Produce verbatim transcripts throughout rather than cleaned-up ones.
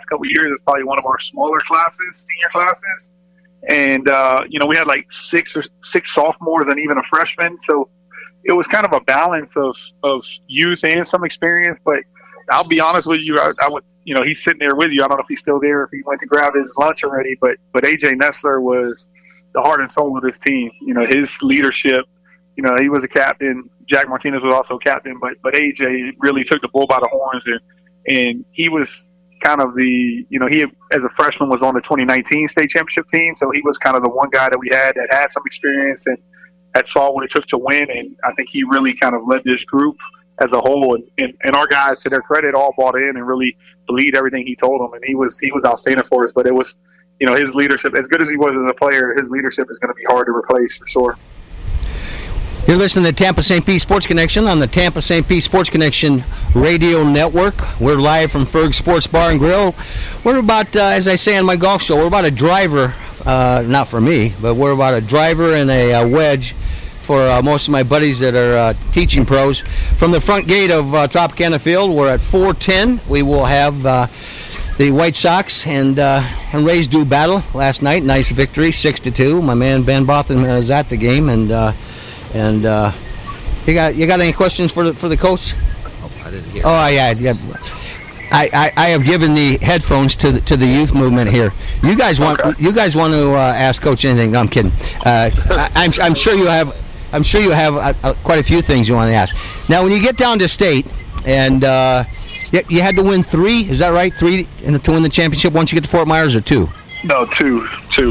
last couple of years, it's probably one of our smaller classes, senior classes. And, uh, you know, we had like six or six sophomores and even a freshman. So it was kind of a balance of, of youth and some experience. But I'll be honest with you, I, I would, you know, he's sitting there with you. I don't know if he's still there, if he went to grab his lunch already. But, but A J Nessler was the heart and soul of this team. You know, his leadership, you know, he was a captain. Jack Martinez was also captain. But, but A J really took the bull by the horns. And, and he was kind of the, you know, he as a freshman was on the twenty nineteen state championship team, so he was kind of the one guy that we had that had some experience and had saw what it took to win, and I think he really kind of led this group as a whole, and, and, and our guys, to their credit, all bought in and really believed everything he told them, and he was he was outstanding for us. But it was, you know, his leadership, as good as he was as a player, his leadership is going to be hard to replace for sure. You're listening to Tampa Saint Pete Sports Connection on the Tampa Saint Pete Sports Connection radio network. We're live from Ferg Sports Bar and Grill. We're about, uh, as I say on my golf show, we're about a driver, uh, not for me, but we're about a driver and a, a wedge for uh, most of my buddies that are uh, teaching pros. From the front gate of uh, Tropicana Field, we're at four ten. We will have uh, the White Sox and uh, and Rays do battle last night. Nice victory, six to two. My man Ben Botham is at the game, and uh, And uh, you got you got any questions for the for the coach? Oh, I didn't hear. Oh yeah, yeah. I, I, I have given the headphones to the, to the youth movement here. You guys want okay. you guys want to uh, ask Coach anything? No, I'm kidding. Uh, I, I'm I'm sure you have I'm sure you have a, a, quite a few things you want to ask. Now, when you get down to state, and uh, you, you had to win three, is that right? Three in, to win the championship once you get to Fort Myers, or two? No, two, two.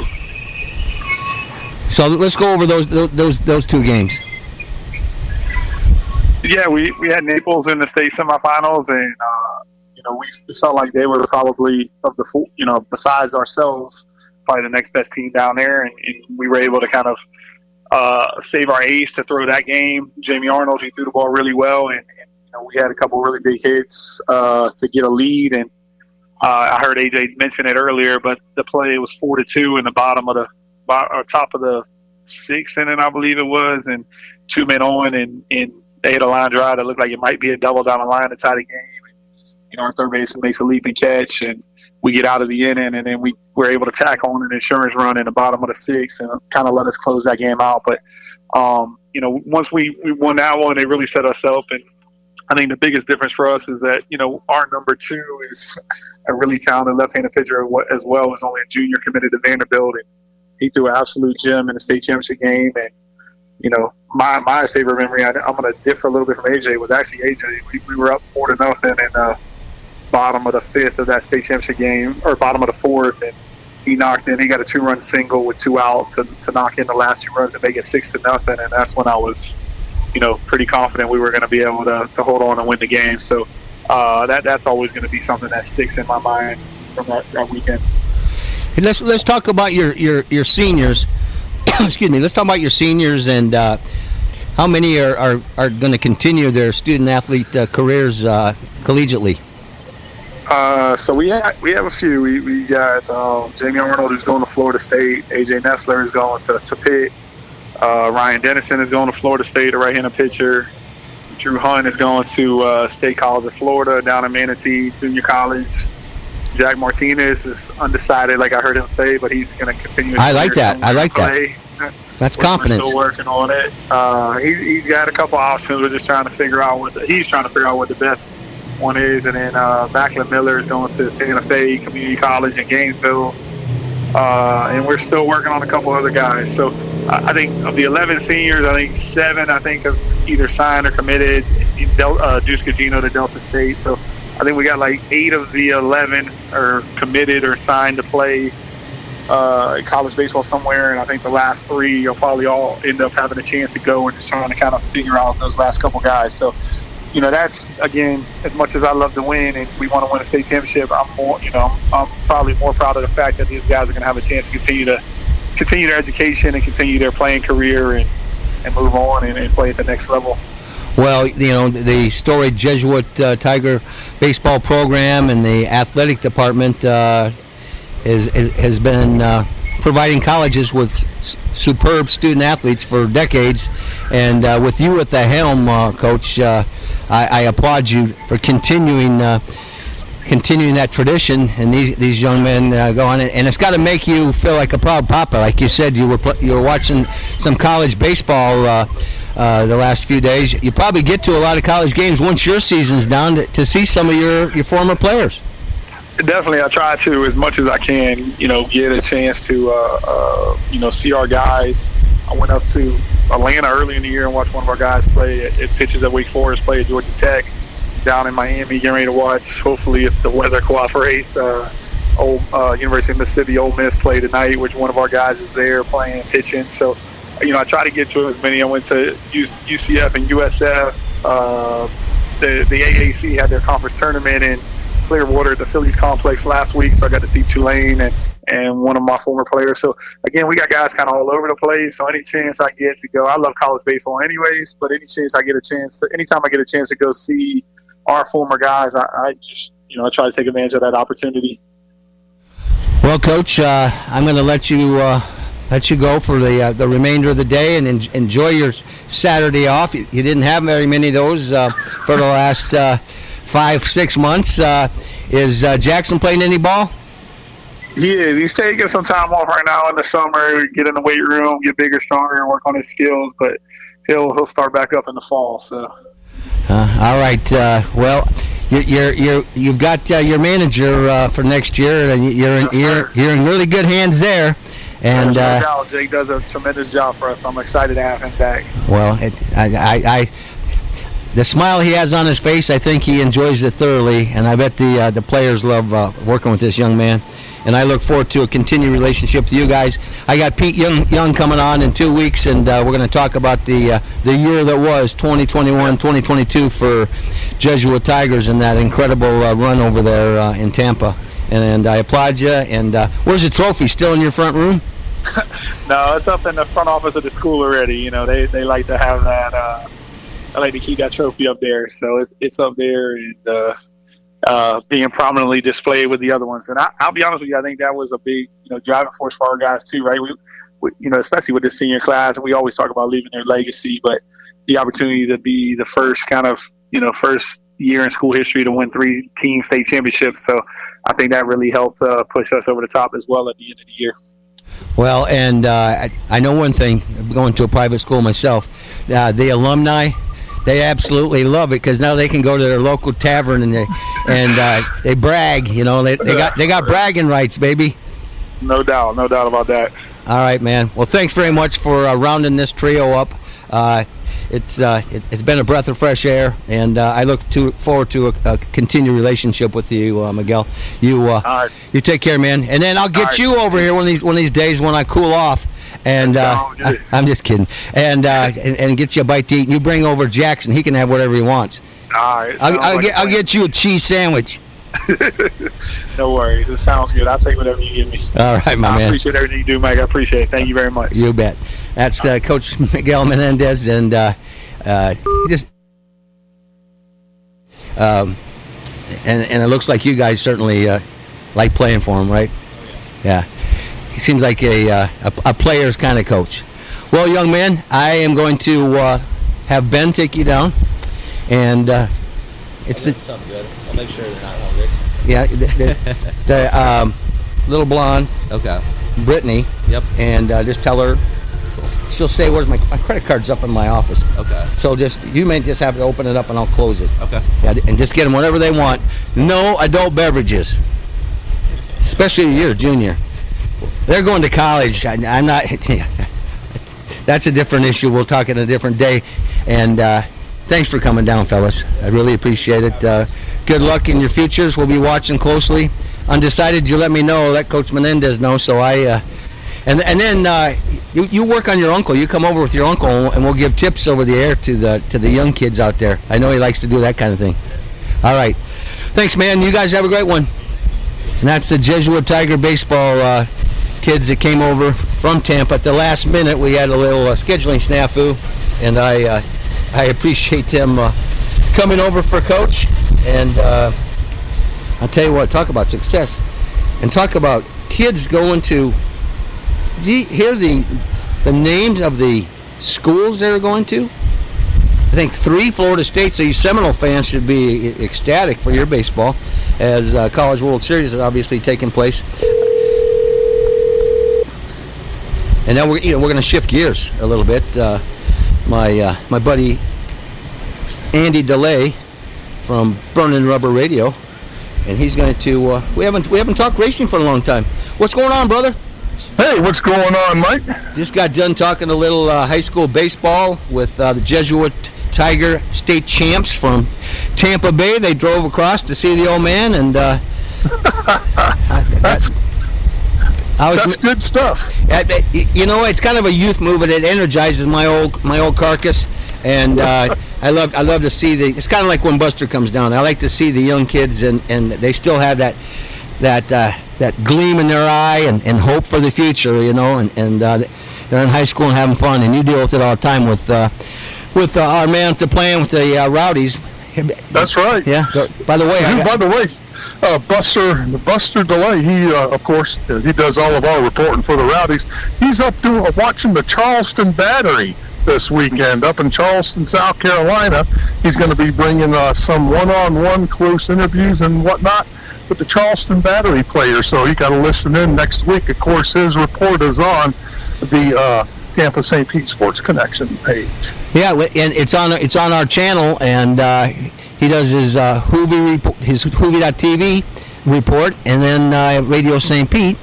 So let's go over those those those two games. Yeah, we, we had Naples in the state semifinals, and uh, you know we felt like they were probably of the you know besides ourselves probably the next best team down there, and, and we were able to kind of uh, save our ace to throw that game. Jamie Arnold, he threw the ball really well, and, and you know we had a couple really big hits uh, to get a lead. And uh, I heard A J mention it earlier, but the play was four to two in the bottom of the or top of the sixth inning, I believe it was, and two men on, and, and they hit a line drive that looked like it might be a double down the line to tie the game. And, you know, our third baseman makes a leap and catch, and we get out of the inning, and then we were able to tack on an insurance run in the bottom of the sixth and kind of let us close that game out. But, um, you know, once we, we won that one, it really set us up. And I think the biggest difference for us is that, you know, our number two is a really talented left-handed pitcher as well, as only a junior committed to Vanderbilt. And he threw an absolute gem in the state championship game. And, you know, my my favorite memory, I, I'm going to differ a little bit from A J, was actually A J. We, we were up four to nothing in the bottom of the fifth of that state championship game, or bottom of the fourth, and he knocked in. He got a two-run single with two outs to, to knock in the last two runs and make it six to nothing. And that's when I was, you know, pretty confident we were going to be able to, to hold on and win the game. So uh, that that's always going to be something that sticks in my mind from that, that weekend. Hey, let's let's talk about your your, your seniors. Excuse me. Let's talk about your seniors and uh, how many are, are, are going to continue their student athlete uh, careers uh, collegiately. Uh, so we have, we have a few. We we got um, Jamie Arnold, who's going to Florida State. A J Nessler is going to, to Pitt. Uh, Ryan Dennison is going to Florida State, a right-handed pitcher. Drew Hunt is going to uh, State College of Florida down in Manatee Junior College. Jack Martinez is undecided, like I heard him say, but he's going to continue. I like that. I like that. That's we're, confidence. We're still working on it. Uh, he, he's got a couple options. We're just trying to figure out what the, he's trying to figure out what the best one is. And then uh, Macklin Miller is going to Santa Fe Community College in Gainesville. Uh, and we're still working on a couple other guys. So I think of the eleven seniors, I think seven, I think, have either signed or committed. Del- uh, Deuce Gugino to Delta State. So I think we got like eight of the eleven are committed or signed to play uh, college baseball somewhere. And I think the last three will probably all end up having a chance to go and just trying to kind of figure out those last couple guys. So, you know, that's, again, as much as I love to win and we want to win a state championship, I'm more, you know, I'm, I'm probably more proud of the fact that these guys are going to have a chance to continue to continue their education and continue their playing career and, and move on and, and play at the next level. Well, you know, the storied Jesuit uh, Tiger baseball program and the athletic department uh, is, is, has been uh, providing colleges with s- superb student athletes for decades. And uh, with you at the helm, uh, Coach, uh, I, I applaud you for continuing uh, continuing that tradition, and these these young men uh, go on, and it's got to make you feel like a proud papa. Like you said, you were pl- you were watching some college baseball uh, uh, the last few days. You probably get to a lot of college games once your season's down to, to see some of your, your former players. Definitely, I try to as much as I can. You know, get a chance to uh, uh, you know see our guys. I went up to Atlanta early in the year and watched one of our guys play at, at pitches at Wake Forest, play at Georgia Tech. Down in Miami, getting ready to watch. Hopefully, if the weather cooperates, uh, old uh, University of Mississippi Ole Miss play tonight, which one of our guys is there playing pitching. So, you know, I try to get to as many. I went to U C F and U S F. Uh, the the A A C had their conference tournament in Clearwater at the Phillies complex last week, so I got to see Tulane and and one of my former players. So again, we got guys kind of all over the place. So any chance I get to go, I love college baseball anyways. But any chance I get a chance, to, anytime I get a chance to go see our former guys, I, I just, you know, I try to take advantage of that opportunity. Well, Coach, uh, I'm going to let you uh, let you go for the uh, the remainder of the day and en- enjoy your Saturday off. You, you didn't have very many of those uh, for the last uh, five, six months. Uh, is uh, Jackson playing any ball? He is. He's taking some time off right now in the summer, get in the weight room, get bigger, stronger, and work on his skills. But he'll he'll start back up in the fall. So. Uh, all right. Uh, well, you're, you're, you're, you've got uh, your manager uh, for next year, and you're in, yes, you're, you're in really good hands there. And There's no uh, doubt, Jake does a tremendous job for us. I'm excited to have him back. Well, it, I, I, I, the smile he has on his face, I think he enjoys it thoroughly, and I bet the uh, the players love uh, working with this young man. And I look forward to a continued relationship with you guys. I got Pete Young, Young coming on in two weeks, and uh, we're going to talk about the uh, the year that was twenty twenty-one twenty twenty-two for Jesuit Tigers and that incredible uh, run over there uh, in Tampa. And, and I applaud you. And uh, where's the trophy? Still in your front room? No, it's up in the front office of the school already. You know, they, they like to have that. Uh, I like to keep that trophy up there, so it, it's up there and. Uh, Uh, being prominently displayed with the other ones. And I, I'll be honest with you, I think that was a big, you know, driving force for our guys too, right? We, we, you know, especially with the senior class, we always talk about leaving their legacy, but the opportunity to be the first kind of, you know, first year in school history to win three team state championships. So I think that really helped uh, push us over the top as well at the end of the year. Well, and uh, I, I know one thing, going to a private school myself, uh, the alumni, they absolutely love it because now they can go to their local tavern and they and uh, they brag. You know, they, they got they got bragging rights, baby. No doubt, no doubt about that. All right, man. Well, thanks very much for uh, rounding this trio up. Uh, it's uh, it, it's been a breath of fresh air, and uh, I look to forward to a, a continued relationship with you, uh, Miguel. You uh, right. you take care, man. And then I'll get right. you over here one of these one of these days when I cool off. And uh, I, I'm just kidding. And, uh, and and get you a bite to eat. And you bring over Jackson. He can have whatever he wants. All right. I'll, I'll like get I'll get you a cheese sandwich. No worries. It sounds good. I'll take whatever you give me. All right, my I man. I appreciate everything you do, Mike. I appreciate it. Thank you very much. You bet. That's uh, Coach Miguel Menendez, and uh, uh, just um, and and it looks like you guys certainly uh, like playing for him, right? Yeah. He seems like a, uh, a a player's kind of coach. Well, young man, I am going to uh, have Ben take you down, and uh, it's I'll the something good. I'll make sure they're not hungry. yeah the, the, the um, little blonde Okay. Brittany. Yep. And uh, just tell her. She'll say, "Where's my my credit card's up in my office." Okay. So just you may just have to open it up, and I'll close it. Okay. Yeah, and just get them whatever they want. No adult beverages, especially you're a junior. They're going to college. I, I'm not. That's a different issue. We'll talk in a different day. And uh, thanks for coming down, fellas. I really appreciate it. Uh, good luck in your futures. We'll be watching closely. Undecided, you let me know. Let Coach Menendez know. So I. Uh, and and then uh, you you work on your uncle. You come over with your uncle, and we'll give tips over the air to the to the young kids out there. I know he likes to do that kind of thing. All right. Thanks, man. You guys have a great one. And that's the Jesuit Tiger baseball uh, kids that came over from Tampa at the last minute. We had a little uh, scheduling snafu, and I uh, I appreciate them uh, coming over for Coach. And uh, I'll tell you what, talk about success, and talk about kids going to. Do you hear the the names of the schools they're going to? I think three Florida State, so you Seminole fans should be ecstatic for your baseball as uh, College World Series is obviously taking place. And now we're you know we're going to shift gears a little bit. Uh, my uh, my buddy Andy DeLay from Burning Rubber Radio, and he's going to uh, we haven't we haven't talked racing for a long time. What's going on, brother? Hey, what's going on, Mike? Just got done talking a little uh, high school baseball with uh, the Jesuit Tiger State champs from Tampa Bay. They drove across to see the old man, and uh, that's I was, that's good stuff. You know, it's kind of a youth movement. It energizes my old my old carcass, and uh, I love I love to see the. It's kind of like when Buster comes down. I like to see the young kids, and, and they still have that that uh, that gleam in their eye and, and hope for the future. You know, and and uh, they're in high school and having fun, and you deal with it all the time with uh, with uh, our man to playing with the uh, Rowdies. That's right. Yeah. By the way, and I got, by the way. Uh, Buster Buster DeLay, he uh, of course he does all of our reporting for the Rowdies. He's up to uh, watching the Charleston Battery this weekend up in Charleston, South Carolina. He's going to be bringing uh, some one-on-one close interviews and whatnot with the Charleston Battery players. So you got to listen in next week. Of course, his report is on the uh, Tampa Saint Pete Sports Connection page. Yeah, and it's on it's on our channel, and uh, he does his uh, Hoovie report, his Hoovie dot T V report, and then uh, Radio Saint Pete,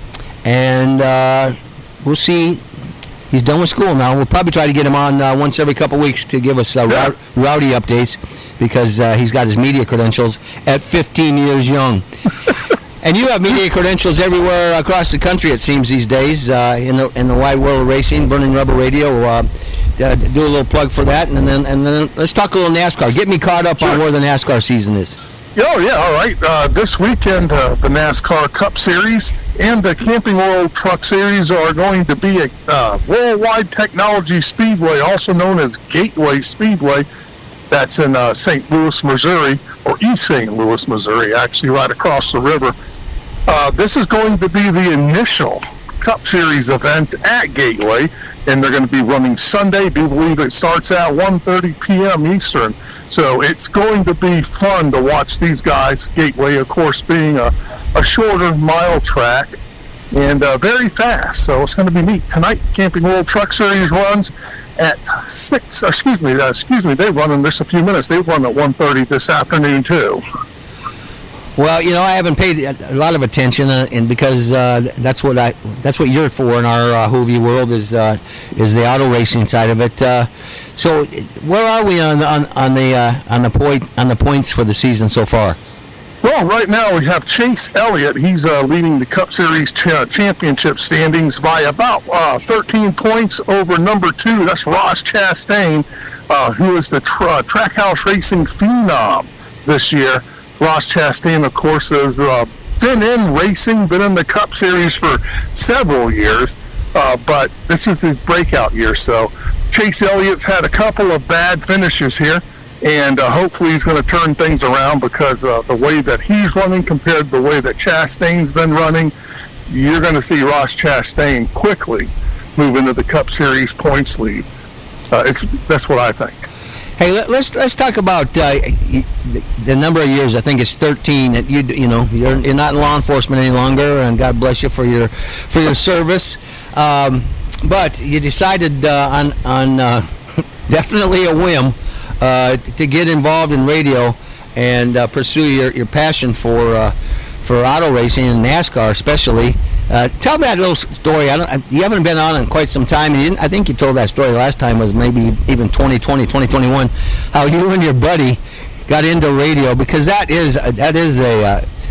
and uh, we'll see. He's done with school now. We'll probably try to get him on uh, once every couple weeks to give us uh, yeah. row- rowdy updates because uh, he's got his media credentials at fifteen years young. And you have media credentials everywhere across the country, it seems, these days, uh, in the in the wide world of racing. Burning Rubber Radio, uh, uh, do a little plug for that, and then and then let's talk a little NASCAR. Get me caught up sure. on where the NASCAR season is. Oh, yeah, all right. Uh, this weekend, uh, the NASCAR Cup Series and the Camping World Truck Series are going to be at uh, Worldwide Technology Speedway, also known as Gateway Speedway. That's in uh, Saint Louis, Missouri, or East Saint Louis, Missouri, actually right across the river. Uh, this is going to be the initial Cup Series event at Gateway, and they're going to be running Sunday. I do believe it starts at one thirty p.m. Eastern. So it's going to be fun to watch these guys. Gateway, of course, being a, a shorter mile track and uh, very fast. So it's going to be neat. Tonight, Camping World Truck Series runs at six. Excuse me. Uh, excuse me. They run in just a few minutes. They run at one thirty this afternoon too. Well, you know, I haven't paid a lot of attention, uh, and because uh, that's what I that's what you're for in our uh, Hoovie world is uh, is the auto racing side of it. Uh, so, where are we on on, on the uh, on the point on the points for the season so far? Well, right now we have Chase Elliott. He's uh, leading the Cup Series ch- championship standings by about uh, thirteen points over number two. That's Ross Chastain, uh, who is the tra- Trackhouse Racing phenom this year. Ross Chastain, of course, has uh, been in racing, been in the Cup Series for several years, uh, but this is his breakout year. So Chase Elliott's had a couple of bad finishes here, and uh, hopefully he's going to turn things around because uh, the way that he's running compared to the way that Chastain's been running, you're going to see Ross Chastain quickly move into the Cup Series points lead. Uh, it's that's what I think. Hey, let, let's let's talk about uh, the number of years. I think it's thirteen. That you you know you're you're not in law enforcement any longer, and God bless you for your for your service. Um, but you decided uh, on on uh, definitely a whim uh, to get involved in radio and uh, pursue your, your passion for uh, for auto racing and NASCAR especially. Uh, tell that little story. I don't, you haven't been on in quite some time. And you didn't, I think you told that story last time was maybe even twenty twenty, twenty twenty-one, how you and your buddy got into radio, because that is that is a.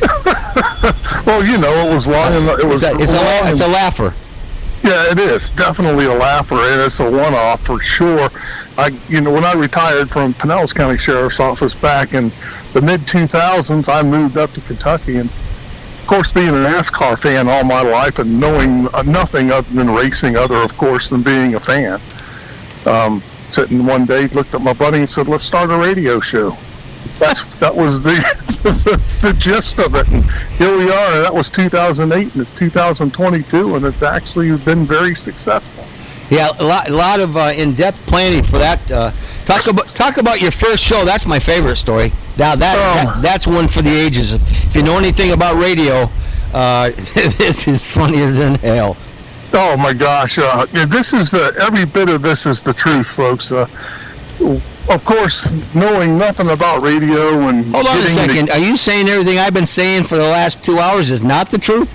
Uh, well, you know, it was long. And it was. It's a, it's, long a, it's a laugher. Yeah, it is definitely a laugher, and it's a one-off for sure. I, you know, when I retired from Pinellas County Sheriff's Office back in the mid two thousands, I moved up to Kentucky, and of course, being a NASCAR fan all my life and knowing nothing other than racing, other of course than being a fan. Um, sitting one day, looked at my buddy and said, "Let's start a radio show." That's that was the, the the gist of it. And here we are. That was two thousand eight, and it's two thousand twenty-two, and it's actually been very successful. Yeah, a lot, a lot of uh, in-depth planning for that. Uh, talk about talk about your first show. That's my favorite story. Now that, Oh. that that's one for the ages. If you know anything about radio, uh, this is funnier than hell. Oh my gosh! Uh, yeah, this is the every bit of this is the truth, folks. Uh, of course, knowing nothing about radio and Hold on a getting the- second. Are you saying everything I've been saying for the last two hours is not the truth?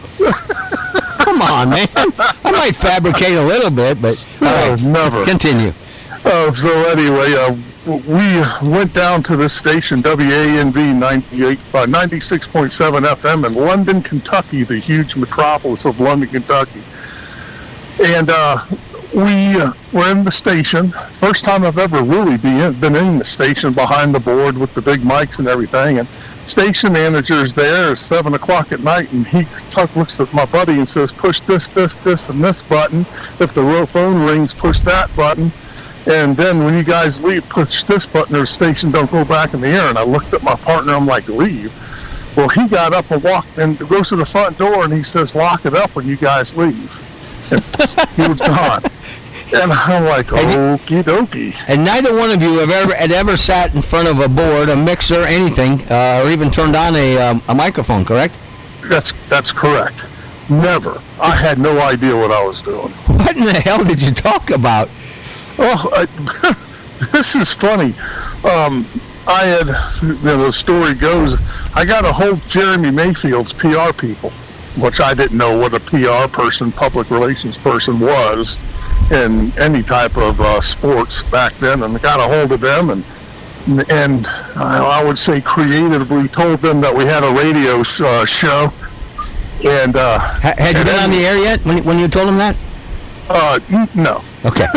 Come on, man. I might fabricate a little bit, but all Oh, right, never. continue. Uh, so anyway, uh, we went down to this station, W A N V ninety-eight, uh, ninety-six point seven F M in London, Kentucky, the huge metropolis of London, Kentucky. And uh, we uh, were in the station. First time I've ever really been in, been in the station behind the board with the big mics and everything. And station manager's there at seven o'clock at night, and he talk, looks at my buddy and says, push this, this, this, and this button. If the real phone rings, push that button. And then when you guys leave, push this button or the station don't go back in the air. And I looked at my partner, I'm like, leave? Well, he got up and walked and goes to the front door, and he says, lock it up when you guys leave. And he was gone. And I'm like, okie dokie. And neither one of you have ever had ever sat in front of a board, a mixer, anything, uh, or even turned on a um, a microphone, correct? That's that's correct. Never. I had no idea what I was doing. What in the hell did you talk about? Oh, I, this is funny. Um, I had, you know, the story goes, I got a hold of Jeremy Mayfield's P R people, which I didn't know what a P R person, public relations person was in any type of uh, sports back then, and I got a hold of them and and I would say creatively told them that we had a radio uh, show. And uh, Ha- had you and been then- on the air yet when, when you told him that? Uh, n- no. Okay.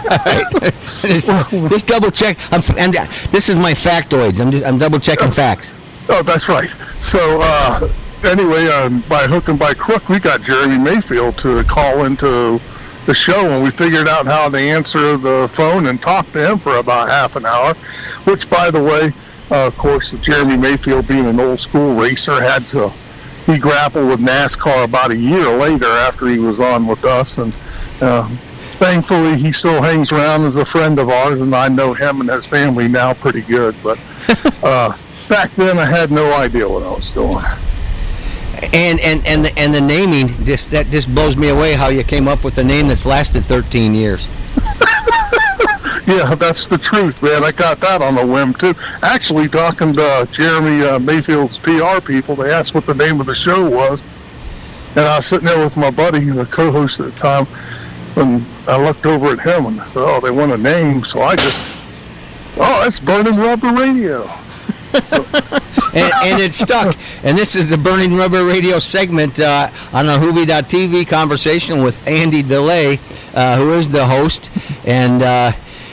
just, just double check. I'm, f- and uh, this is my factoids. I'm, just, I'm double checking facts. Oh, that's right. So, uh, anyway, um, by hook and by crook, we got Jeremy Mayfield to call into the show, and we figured out how to answer the phone and talk to him for about half an hour, which, by the way, uh, of course, Jeremy Mayfield, being an old school racer, had to, he grappled with NASCAR about a year later after he was on with us, and uh, thankfully he still hangs around as a friend of ours, and I know him and his family now pretty good, but uh, back then I had no idea what I was doing. And and and the, and the naming, just that just blows me away. How you came up with a name that's lasted thirteen years. Yeah, that's the truth, man. I got that on a whim, too. Actually, talking to uh, Jeremy uh, Mayfield's P R people, they asked what the name of the show was. And I was sitting there with my buddy, the co-host at the time, and I looked over at him and I said, oh, they want a name. So I just, oh, it's Burning Rubber Radio. and, and it stuck. And this is the Burning Rubber Radio segment uh, on our Hoovie dot T V conversation with Andy DeLay, uh, who is the host. And uh,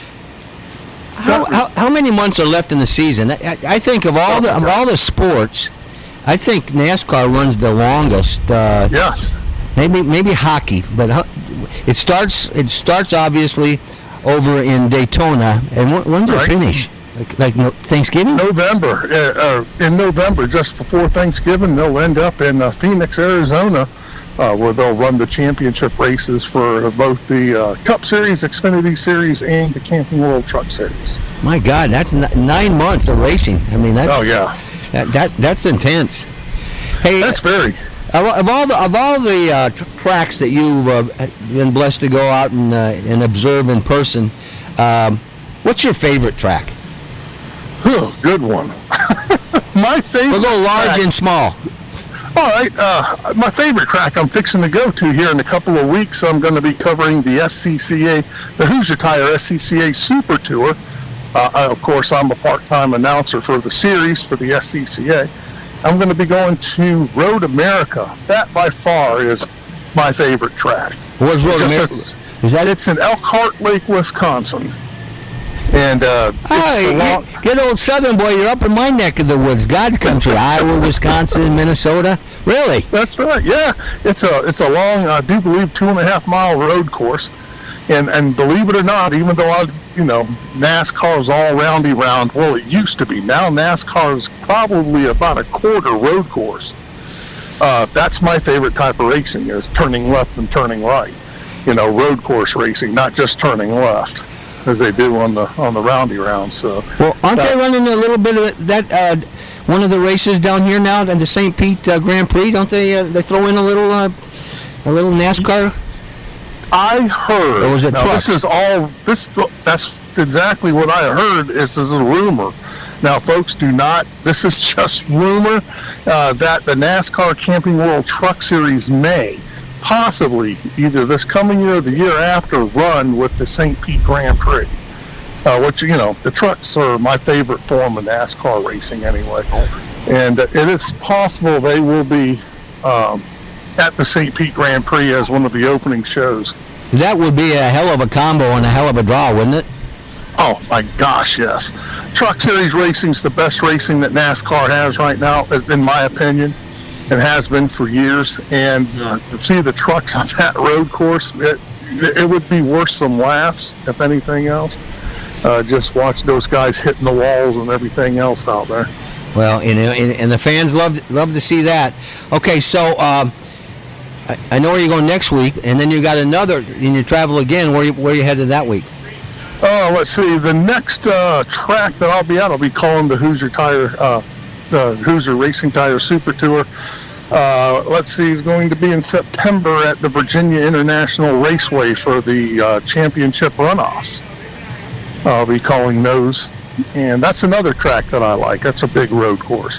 how, how how many months are left in the season? I, I think of all the of all the sports, I think NASCAR runs the longest. Uh, Yes. maybe maybe hockey, but ho- it starts it starts obviously over in Daytona. And wh- when's it Right. finish? Like, like no, Thanksgiving? November. Uh, uh, in November, just before Thanksgiving, they'll end up in uh, Phoenix, Arizona, uh, where they'll run the championship races for both the uh, Cup Series, Xfinity Series, and the Camping World Truck Series. My God, that's n- nine months of racing. I mean, that's, Oh, yeah. that, that that's intense. Hey, That's very... of, of all the of all the uh, t- tracks that you've uh, been blessed to go out and uh, and observe in person, um, what's your favorite track? Oh, good one. My favorite. We'll go large track, and small. All right. Uh, my favorite track I'm fixing to go to here in a couple of weeks. I'm going to be covering the S C C A, the Hoosier Tire S C C A Super Tour. Uh, I, of course, I'm a part-time announcer for the series for the S C C A. I'm going to be going to Road America. That by far is my favorite track. Where's Road Just America? as- Is that it? It's in Elkhart Lake, Wisconsin. And uh, it's Hey, a long, get, get old Southern boy, you're up in my neck of the woods, God's country, Iowa, Wisconsin, Minnesota. Really? That's right. Yeah, it's a it's a long, I do believe, two and a half mile road course, and and believe it or not, even though I, you know, NASCAR's all roundy round. Well, it used to be. Now NASCAR is probably about a quarter road course. Uh, that's my favorite type of racing, is turning left and turning right. you know, road course racing, not just turning left as they do on the on the roundy round. So, well, aren't uh, they running a little bit of that? Uh, one of the races down here now at the Saint Pete uh, Grand Prix, don't they? Uh, they throw in a little uh, a little NASCAR. I heard. Or was it now, trucks? This is all. This that's exactly what I heard. Is this is a rumor. Now, folks, do not. This is just rumor uh, that the NASCAR Camping World Truck Series may possibly either this coming year or the year after run with the Saint Pete Grand Prix. Uh, which, you know, the trucks are my favorite form of NASCAR racing anyway. And uh, it is possible they will be um, at the Saint Pete Grand Prix as one of the opening shows. That would be a hell of a combo and a hell of a draw, wouldn't it? Oh, my gosh, yes. Truck Series racing is the best racing that NASCAR has right now, in my opinion. It has been for years. And uh, to see the trucks on that road course, it, it would be worth some laughs, if anything else. Uh, just watch those guys hitting the walls and everything else out there. Well, and, and, and the fans love love to see that. Okay, so um, I, I know where you're going next week, and then you got another, and you travel again. Where you, where you headed that week? Oh, let's see. The next uh, track that I'll be at, I'll be calling the Hoosier Tire, uh, the Hoosier Racing Tire Super Tour. Uh, let's see, it's going to be in September at the Virginia International Raceway for the uh, championship runoffs. I'll be calling those, and that's another track that I like. That's a big road course.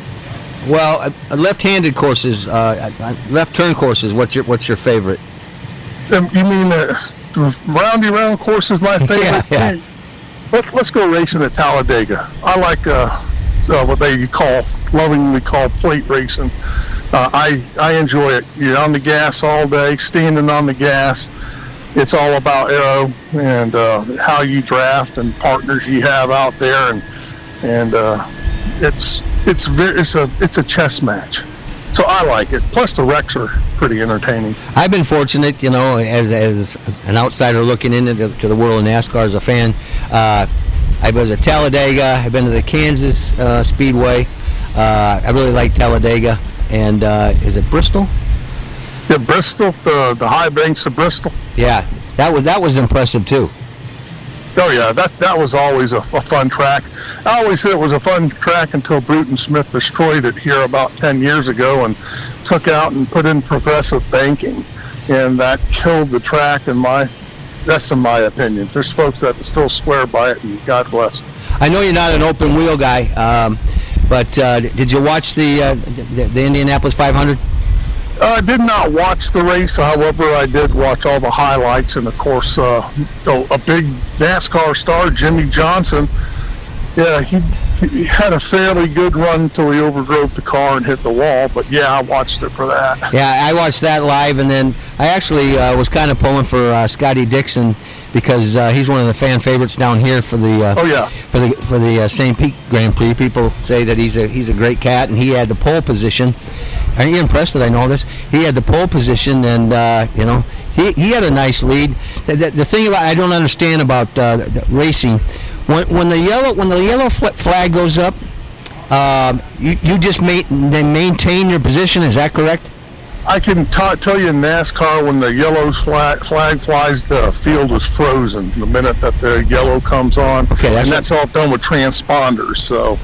Well, uh, left-handed courses, uh, uh, left turn courses. What's your what's your favorite? Um, you mean uh, the roundy round course is my favorite? yeah, yeah. Let's let's go racing at Talladega. I like uh, uh, what they call lovingly call plate racing. Uh, I I enjoy it. You're on the gas all day, standing on the gas. It's all about aero and uh, how you draft and partners you have out there, and and uh, it's it's very, it's a it's a chess match. So I like it. Plus the wrecks are pretty entertaining. I've been fortunate, you know, as as an outsider looking into the, to the world of NASCAR as a fan. Uh, I was at Talladega. I've been to the Kansas uh, Speedway. Uh, I really like Talladega. And uh, is it Bristol? Yeah, Bristol, the the high banks of Bristol. Yeah, that was that was impressive too. Oh yeah, that that was always a, a fun track. I always said it was a fun track until Bruton Smith destroyed it here about ten years ago and took out and put in progressive banking, and that killed the track. In my, that's in my opinion. There's folks that still swear by it, and God bless. I know you're not an open wheel guy, um, but uh, did you watch the, uh, the the Indianapolis five hundred? I uh, did not watch the race. However, I did watch all the highlights, and of course, uh, a big NASCAR star, Jimmy Johnson. Yeah, he, he had a fairly good run until he overdrove the car and hit the wall. But yeah, I watched it for that. Yeah, I watched that live, and then I actually uh, was kind of pulling for uh, Scotty Dixon because uh, he's one of the fan favorites down here for the uh, oh yeah for the for the uh, Saint Pete Grand Prix. People say that he's a he's a great cat, and he had the pole position. Are you impressed that I know this? He had the pole position, and uh, you know he, he had a nice lead. The, the, the thing about I don't understand about uh, the racing, when when the yellow when the yellow flag goes up, uh, you you just ma- maintain your position. Is that correct? I can t- tell you in NASCAR when the yellow flag, flag flies, the field is frozen the minute that the yellow comes on. Okay, that's and that's all done with transponders, so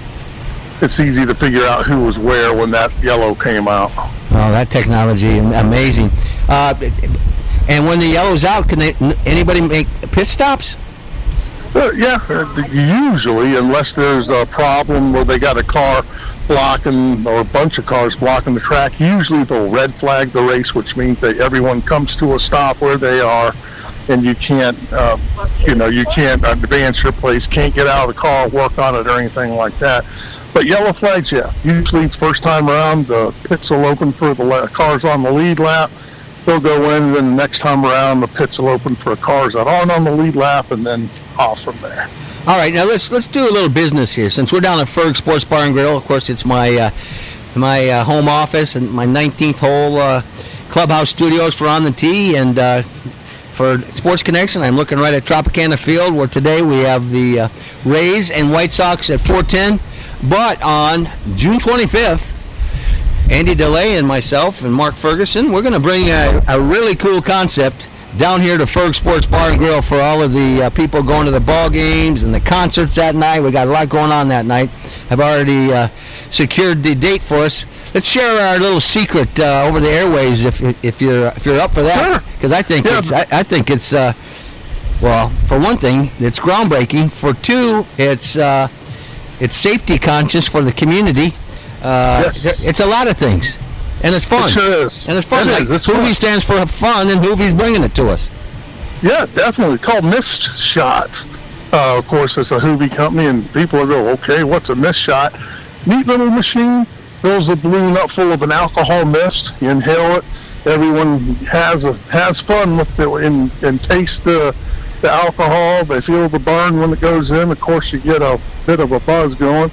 it's easy to figure out who was where when that yellow came out. Oh, that technology, amazing. Uh, and when the yellow's out, can they, anybody make pit stops? Uh, yeah, uh, usually, unless there's a problem where they got a car blocking or a bunch of cars blocking the track, usually they'll red flag the race, which means that everyone comes to a stop where they are, and you can't, uh, you know, you can't advance your place, can't get out of the car, work on it, or anything like that. But yellow flags, yeah, usually first time around, the pits will open for the cars on the lead lap. They'll go in, and then the next time around, the pits will open for cars that aren't on the lead lap, and then off from there. All right, now let's let's do a little business here. Since we're down at Ferg Sports Bar and Grill, of course, it's my uh, my uh, home office and my nineteenth hole uh, clubhouse studios for On the Tee, and uh, for Sports Connection, I'm looking right at Tropicana Field, where today we have the uh, Rays and White Sox at four ten. But on June twenty-fifth, Andy DeLay and myself and Mark Ferguson, we're going to bring a, a really cool concept down here to Ferg Sports Bar and Grill for all of the uh, people going to the ball games and the concerts that night. We got a lot going on that night. I've already uh, secured the date for us. Let's share our little secret uh, over the airways if if you're if you're up for that. Because I think Yeah. it's I, I think it's uh, well, for one thing, it's groundbreaking. For two, it's uh, it's safety conscious for the community. Uh, Yes. It's a lot of things, and it's fun. It sure is. And it's fun. It Like, is. It's Hoovie fun. stands for fun, and Hoovie's bringing it to us. Yeah, definitely. Called Mist Shots. Uh, of course, it's a Hoovie company, and people will go, okay, what's a mist shot? Neat little machine. Fills a balloon up full of an alcohol mist. You inhale it. Everyone has a, has fun with it and, and taste the, the alcohol. They feel the burn when it goes in. Of course, you get a bit of a buzz going.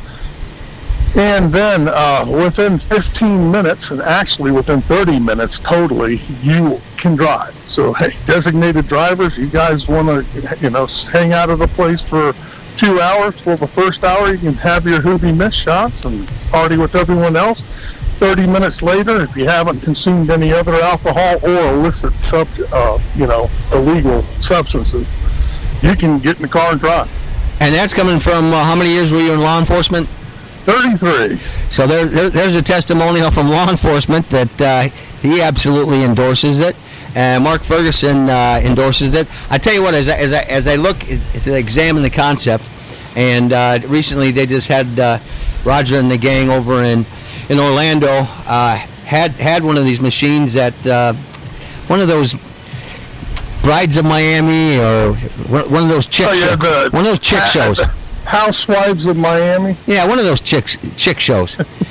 And then uh, within fifteen minutes, and actually within thirty minutes totally, you can drive. So, hey, designated drivers, you guys want to, you know, hang out at a place for two hours. Well, the first hour you can have your Hoovie Mist Shots and party with everyone else. thirty minutes later, if you haven't consumed any other alcohol or illicit, sub, uh, you know, illegal substances, you can get in the car and drive. And that's coming from uh, how many years were you in law enforcement? thirty-three. So there, there there's a testimonial from law enforcement that uh, he absolutely endorses it. And Mark Ferguson uh, endorses it. I tell you what, as I, as I, as I look, as I examine the concept, and uh, recently they just had uh, Roger and the gang over in in Orlando uh, had had one of these machines that uh, one of those Brides of Miami or one of those chick Oh, yeah, shows. the- One of those chick shows. Housewives of Miami. Yeah, one of those chicks, chick shows.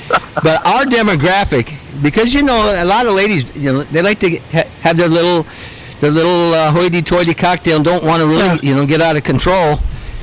But our demographic, because you know a lot of ladies, you know, they like to ha- have their little, their little uh, hoity-toity cocktail and don't want to really, Yeah. you know, get out of control.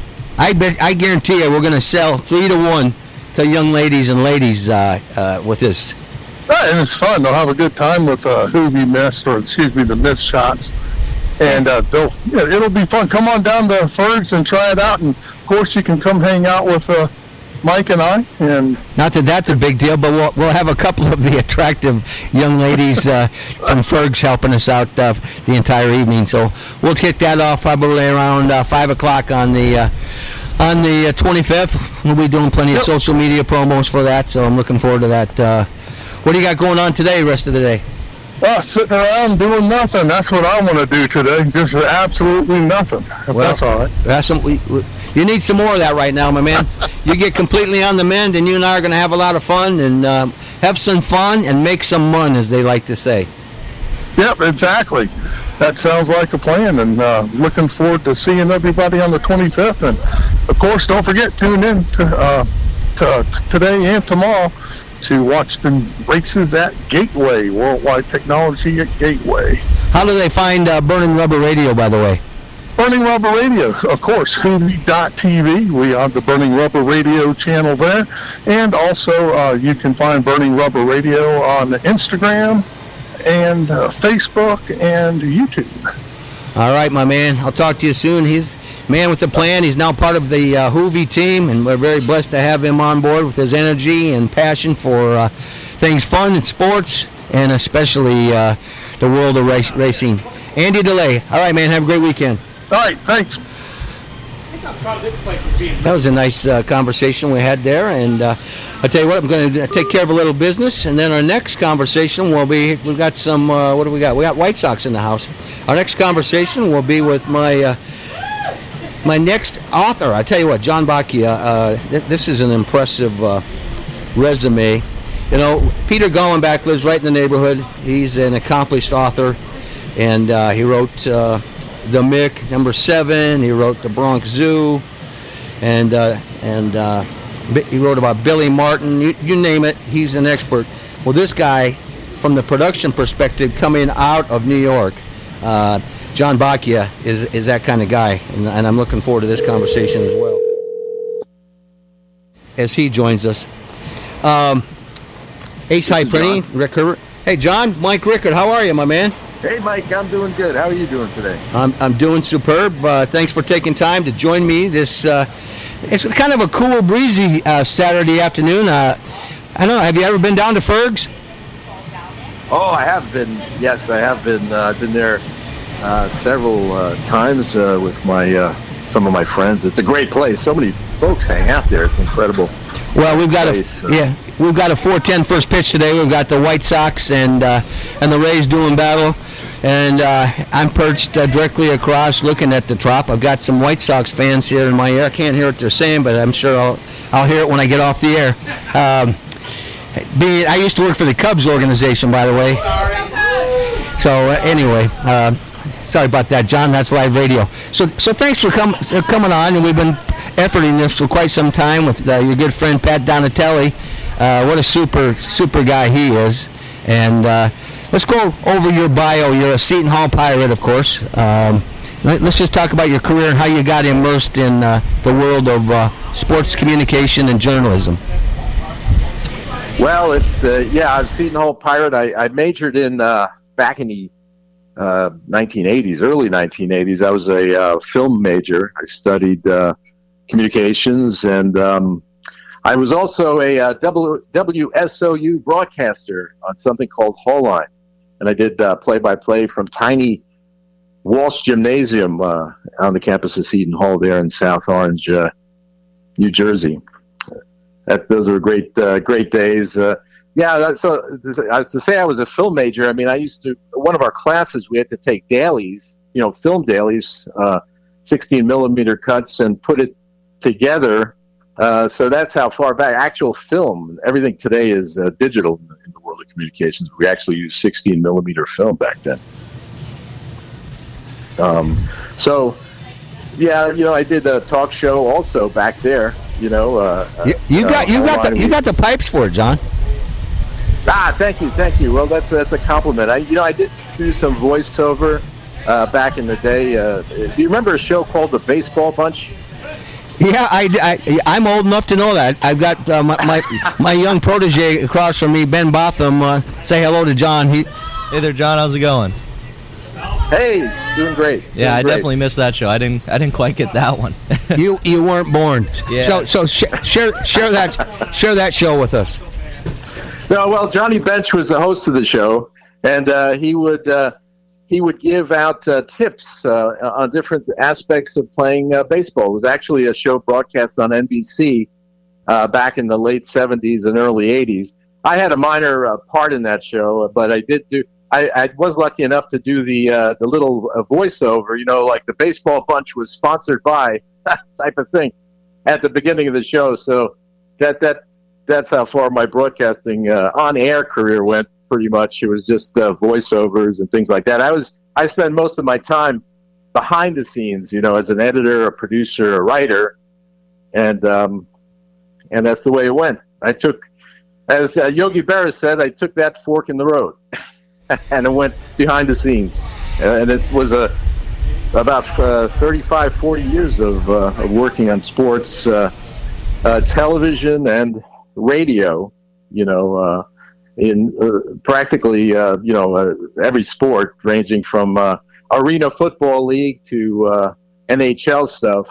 I bet, I guarantee you, we're going to sell three to one to young ladies and ladies uh, uh, with this. Yeah, and it's fun. They'll have a good time with uh, Hoovie Mist, or excuse me, the Mist Shots. And uh, they'll, yeah, it'll be fun. Come on down to Ferg's and try it out. And, of course, you can come hang out with uh, Mike and I. And Not that that's a big deal, but we'll, we'll have a couple of the attractive young ladies uh, from Ferg's helping us out uh, the entire evening. So we'll kick that off probably around uh, five o'clock on the uh, on the uh, twenty-fifth. We'll be doing plenty of Yep. social media promos for that, so I'm looking forward to that. Uh, what do you got going on today, rest of the day? uh, sitting around doing nothing. That's what I want to do today. Just absolutely nothing. If Well, that's all right. Have some, we, we, you need some more of that right now, my man. You get completely on the mend, and you and I are going to have a lot of fun and uh, have some fun and make some mun, as they like to say. Yep, exactly. That sounds like a plan, and uh, looking forward to seeing everybody on the twenty-fifth. And, of course, don't forget, tune in to, uh, to, to today and tomorrow to watch the races at Gateway, Worldwide Technology at Gateway. How do they find uh, Burning Rubber Radio, by the way? Burning Rubber Radio, of course, Hoovie dot T V. We have the Burning Rubber Radio channel there. And also, uh, you can find Burning Rubber Radio on Instagram and uh, Facebook and YouTube. All right, my man. I'll talk to you soon. He's man with a plan. He's now part of the uh, Hoovie team, and we're very blessed to have him on board with his energy and passion for uh, things fun and sports, and especially uh, the world of race, racing. Andy DeLay. All right, man. Have a great weekend. All right, thanks. That was a nice uh, conversation we had there, and uh, I tell you what, I'm going to take care of a little business, and then our next conversation will be, we've got some, uh, what do we got? We got White Sox in the house. Our next conversation will be with my uh, my next author. I tell you what, John Bacchia, uh, th- this is an impressive uh, resume. You know, Peter Gollenbach lives right in the neighborhood. He's an accomplished author, and uh, he wrote uh, The Mick, number seven. He wrote The Bronx Zoo, and uh, and uh, he wrote about Billy Martin. You, you name it, he's an expert. Well, this guy, from the production perspective, coming out of New York, uh, John Bacchia is is that kind of guy, and, and I'm looking forward to this conversation as well as he joins us. Um, Ace High Printing, Rick Herbert. Hey, John, Mike Rickard, how are you, my man? Hey, Mike, I'm doing good. How are you doing today? I'm I'm doing superb. Uh, thanks for taking time to join me. This uh, it's kind of a cool, breezy uh, Saturday afternoon. Uh, I don't know. Have you ever been down to Ferg's? Oh, I have been. Yes, I have been. Uh, I've been there uh, several uh, times uh, with my uh, some of my friends. It's a great place. So many folks hang out there. It's incredible. Well, we've got place, a uh, yeah, we've got a four ten first pitch today. We've got the White Sox and uh, and the Rays doing battle, and uh, I'm perched uh, directly across, looking at the Trop. I've got some White Sox fans here in my ear. I can't hear what they're saying, but I'm sure I'll I'll hear it when I get off the air. Um, be, I used to work for the Cubs organization, by the way. So uh, anyway. Uh, Sorry about that, John. That's live radio. So, so thanks for com- coming on. And we've been efforting this for quite some time with uh, your good friend Pat Donatelli. Uh, what a super, super guy he is. And uh, let's go over your bio. You're a Seton Hall Pirate, of course. Um, let, let's just talk about your career and how you got immersed in uh, the world of uh, sports communication and journalism. Well, it, uh, yeah, I'm Seton Hall Pirate. I, I majored in uh, back in the Uh, nineteen eighties, early nineteen eighties. I was a uh, film major. I studied uh, communications, and um, I was also a uh, w- W S O U broadcaster on something called Hall Line. And I did uh, play-by-play from tiny Walsh Gymnasium uh, on the campus of Seton Hall there in South Orange, uh, New Jersey. That, those were great, uh, great days. Uh, Yeah, so I was to say I was a film major. I mean, I used to, one of our classes, we had to take dailies, you know, film dailies, uh, sixteen millimeter cuts, and put it together. Uh, so that's how far back, actual film, everything today is uh, digital in the world of communications. We actually used sixteen millimeter film back then. Um, so, yeah, you know, I did a talk show also back there, you know. Uh, You, you uh, got you got the you got the pipes for it, John. Ah, thank you, thank you. Well, that's that's a compliment. I, you know, I did do some voiceover uh, back in the day. Uh, do you remember a show called The Baseball Bunch? Yeah, I, I, I'm old enough to know that. I've got uh, my, my my young protege across from me, Ben Botham. Uh, say hello to John. He, Hey there, John. How's it going? Hey, doing great. Yeah, doing I great. definitely missed that show. I didn't. I didn't quite get that one. you you weren't born. Yeah. So so sh- share share that share that show with us. No, well, Johnny Bench was the host of the show, and uh, he would uh, he would give out uh, tips uh, on different aspects of playing uh, baseball. It was actually a show broadcast on N B C uh, back in the late seventies and early eighties. I had a minor uh, part in that show, but I did do. I, I was lucky enough to do the uh, the little uh, voiceover, you know, like the Baseball Bunch was sponsored by type of thing at the beginning of the show. So that that. That's how far my broadcasting uh, on-air career went. Pretty much, it was just uh, voiceovers and things like that. I was I spent most of my time behind the scenes, you know, as an editor, a producer, a writer, and um, and that's the way it went. I took, as uh, Yogi Berra said, I took that fork in the road, and it went behind the scenes, and it was a about uh, thirty-five, forty years of, uh, of working on sports, uh, uh, television, and radio, you know, uh, in uh, practically, uh, you know, uh, every sport, ranging from uh, Arena Football League to uh, N H L stuff.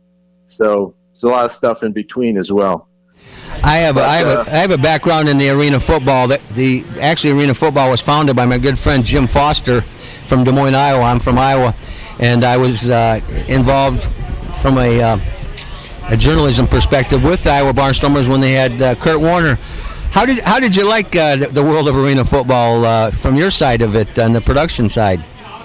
So there's a lot of stuff in between as well. I have But, a, I have uh, a, I have a background in the arena football. That the actually arena football was founded by my good friend Jim Foster from Des Moines, Iowa. I'm from Iowa, and I was uh, involved from a uh, a journalism perspective with the Iowa Barnstormers when they had uh, Kurt Warner. How did how did you like uh, the, the world of arena football uh, from your side of it on the production side?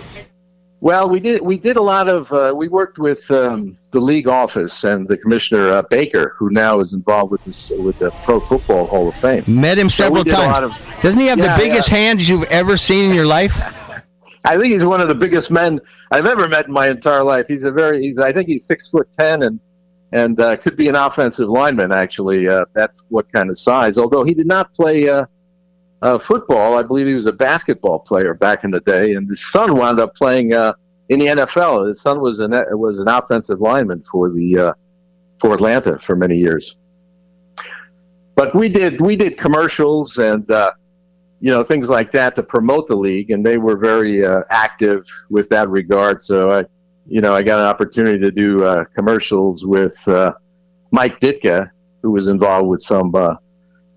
Well, we did we did a lot of uh, we worked with um, the league office and the commissioner uh, Baker, who now is involved with this with the Pro Football Hall of Fame. Met him So several we did a times. lot of- Doesn't he have Yeah, the biggest yeah. hands you've ever seen in your life? I think he's one of the biggest men I've ever met in my entire life. He's a very he's I think he's six foot ten and and uh, could be an offensive lineman. Actually, uh, that's what kind of size. Although he did not play uh, uh, football, I believe he was a basketball player back in the day. And his son wound up playing uh, in the N F L. His son was an was an offensive lineman for the uh, for Atlanta for many years. But we did we did commercials and uh, you know things like that to promote the league, and they were very uh, active with that regard. So I. You know, I got an opportunity to do uh, commercials with uh, Mike Ditka, who was involved with some uh,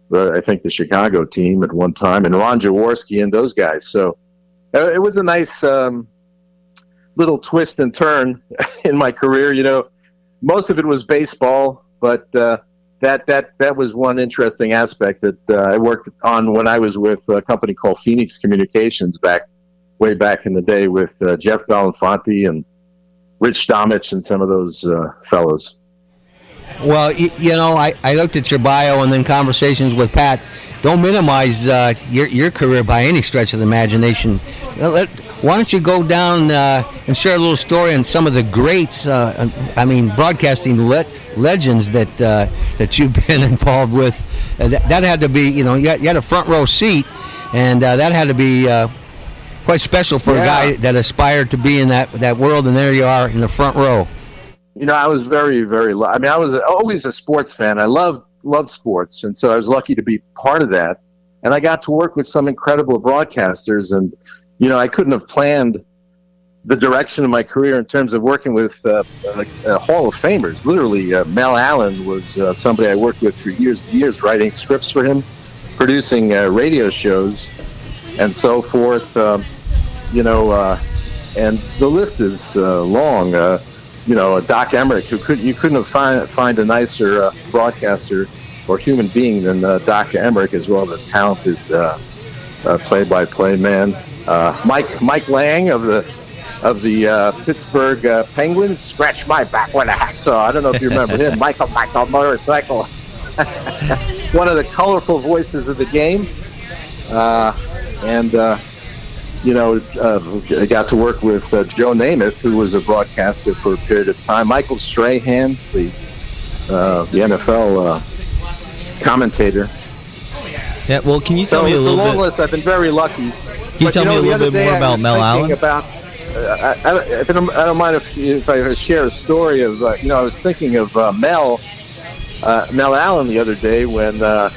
uh, I think the Chicago team at one time, and Ron Jaworski and those guys. So uh, it was a nice um, little twist and turn in my career. You know, most of it was baseball, but uh, that that that was one interesting aspect that uh, I worked on when I was with a company called Phoenix Communications back way back in the day with uh, Jeff Belinfanti and Rich Domich and some of those uh, fellows. Well, you, you know, I, I looked at your bio and then conversations with Pat. Don't minimize uh, your your career by any stretch of the imagination. Let, why don't you go down uh, and share a little story on some of the greats, uh, I mean, broadcasting le- legends that uh, that you've been involved with. Uh, that, that had to be, you know, you had, you had a front row seat, and uh, that had to be uh, quite special for yeah. a guy that aspired to be in that, that world, and there you are in the front row. You know, I was very, very, I mean, I was always a sports fan. I loved, loved sports, and so I was lucky to be part of that. And I got to work with some incredible broadcasters, and you know, I couldn't have planned the direction of my career in terms of working with uh, uh, uh, Hall of Famers. Literally, uh, Mel Allen was uh, somebody I worked with for years and years, writing scripts for him, producing uh, radio shows, and so forth. Um, you know, uh, and the list is uh, long. Uh, you know, Doc Emmerich, who could you couldn't have find find a nicer uh, broadcaster or human being than uh, Doctor Emmerich, as well as a talented uh, uh, play-by-play man. Uh, Mike Mike Lang of the of the uh, Pittsburgh uh, Penguins, scratch my back with a hacksaw. I don't know if you remember him. Michael Michael Motorcycle. One of the colorful voices of the game, uh, and uh, you know, uh, I got to work with uh, Joe Namath, who was a broadcaster for a period of time. Michael Strahan, the uh, the N F L uh, commentator. Yeah. Well, can you tell so me a little bit? It's a long list. I've been very lucky. Can you but, tell you know, me a little bit more about Mel Allen? About, uh, I, I, I, don't, I don't mind if, if I share a story of, uh, you know, I was thinking of uh, Mel, uh, Mel Allen the other day when, uh,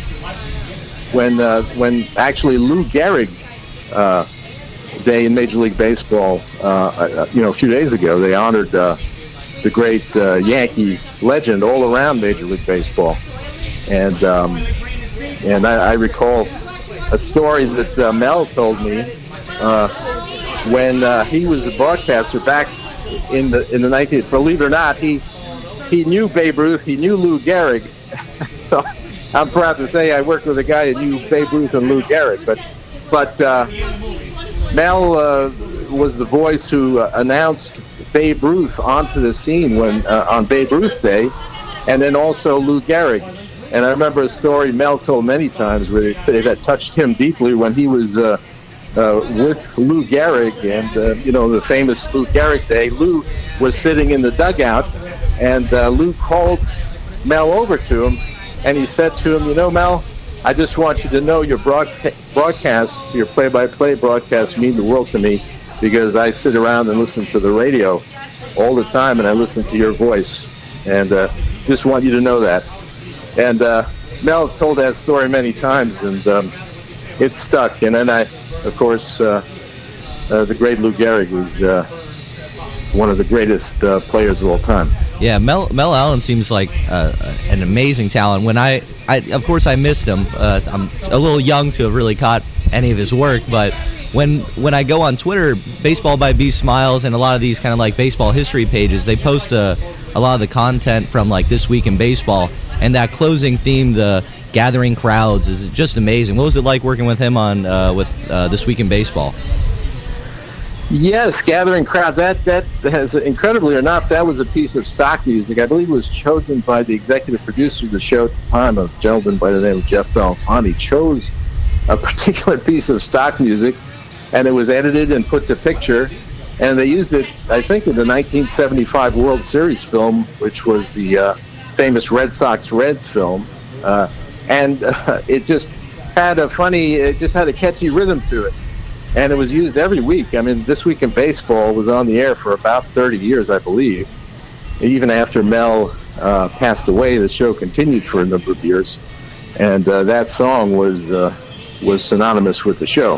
when, uh, when actually Lou Gehrig uh, Day in Major League Baseball, uh, you know, a few days ago, they honored uh, the great uh, Yankee legend all around Major League Baseball, and um, and I, I recall a story that uh, Mel told me uh, when uh, he was a broadcaster back in the in the nineties. Believe it or not, he he knew Babe Ruth, he knew Lou Gehrig. So I'm proud to say I worked with a guy who knew Babe Ruth and Lou Gehrig. But but uh, Mel uh, was the voice who uh, announced Babe Ruth onto the scene when uh, on Babe Ruth Day, and then also Lou Gehrig. And I remember a story Mel told many times where it, that touched him deeply when he was uh, uh, with Lou Gehrig, and uh, you know, the famous Lou Gehrig Day. Lou was sitting in the dugout, and uh, Lou called Mel over to him, and he said to him, "You know, Mel, I just want you to know your broadca- broadcasts, your play-by-play broadcasts mean the world to me, because I sit around and listen to the radio all the time, and I listen to your voice, and uh, just want you to know that." And uh, Mel told that story many times, and um, it stuck. And then I, of course, uh, uh, the great Lou Gehrig was uh, one of the greatest uh, players of all time. Yeah, Mel Mel Allen seems like uh, an amazing talent. When I, I, of course, I missed him. Uh, I'm a little young to have really caught any of his work, but when when I go on Twitter, Baseball by B Smiles and a lot of these kind of like baseball history pages, they post a, a lot of the content from like This Week in Baseball, and that closing theme, the gathering crowds, is just amazing. What was it like working with him on uh, with uh, This Week in Baseball? Yes, gathering crowds. That that has, incredibly or not, that was a piece of stock music. I believe it was chosen by the executive producer of the show at the time, a gentleman by the name of Jeff Belinfanti. Chose a particular piece of stock music, and it was edited and put to picture. And they used it, I think, in the nineteen seventy-five World Series film, which was the uh, famous Red Sox Reds film. Uh, and uh, it just had a funny, it just had a catchy rhythm to it. And it was used every week. I mean, This Week in Baseball was on the air for about thirty years, I believe. Even after Mel uh, passed away, the show continued for a number of years. And uh, that song was uh, was synonymous with the show.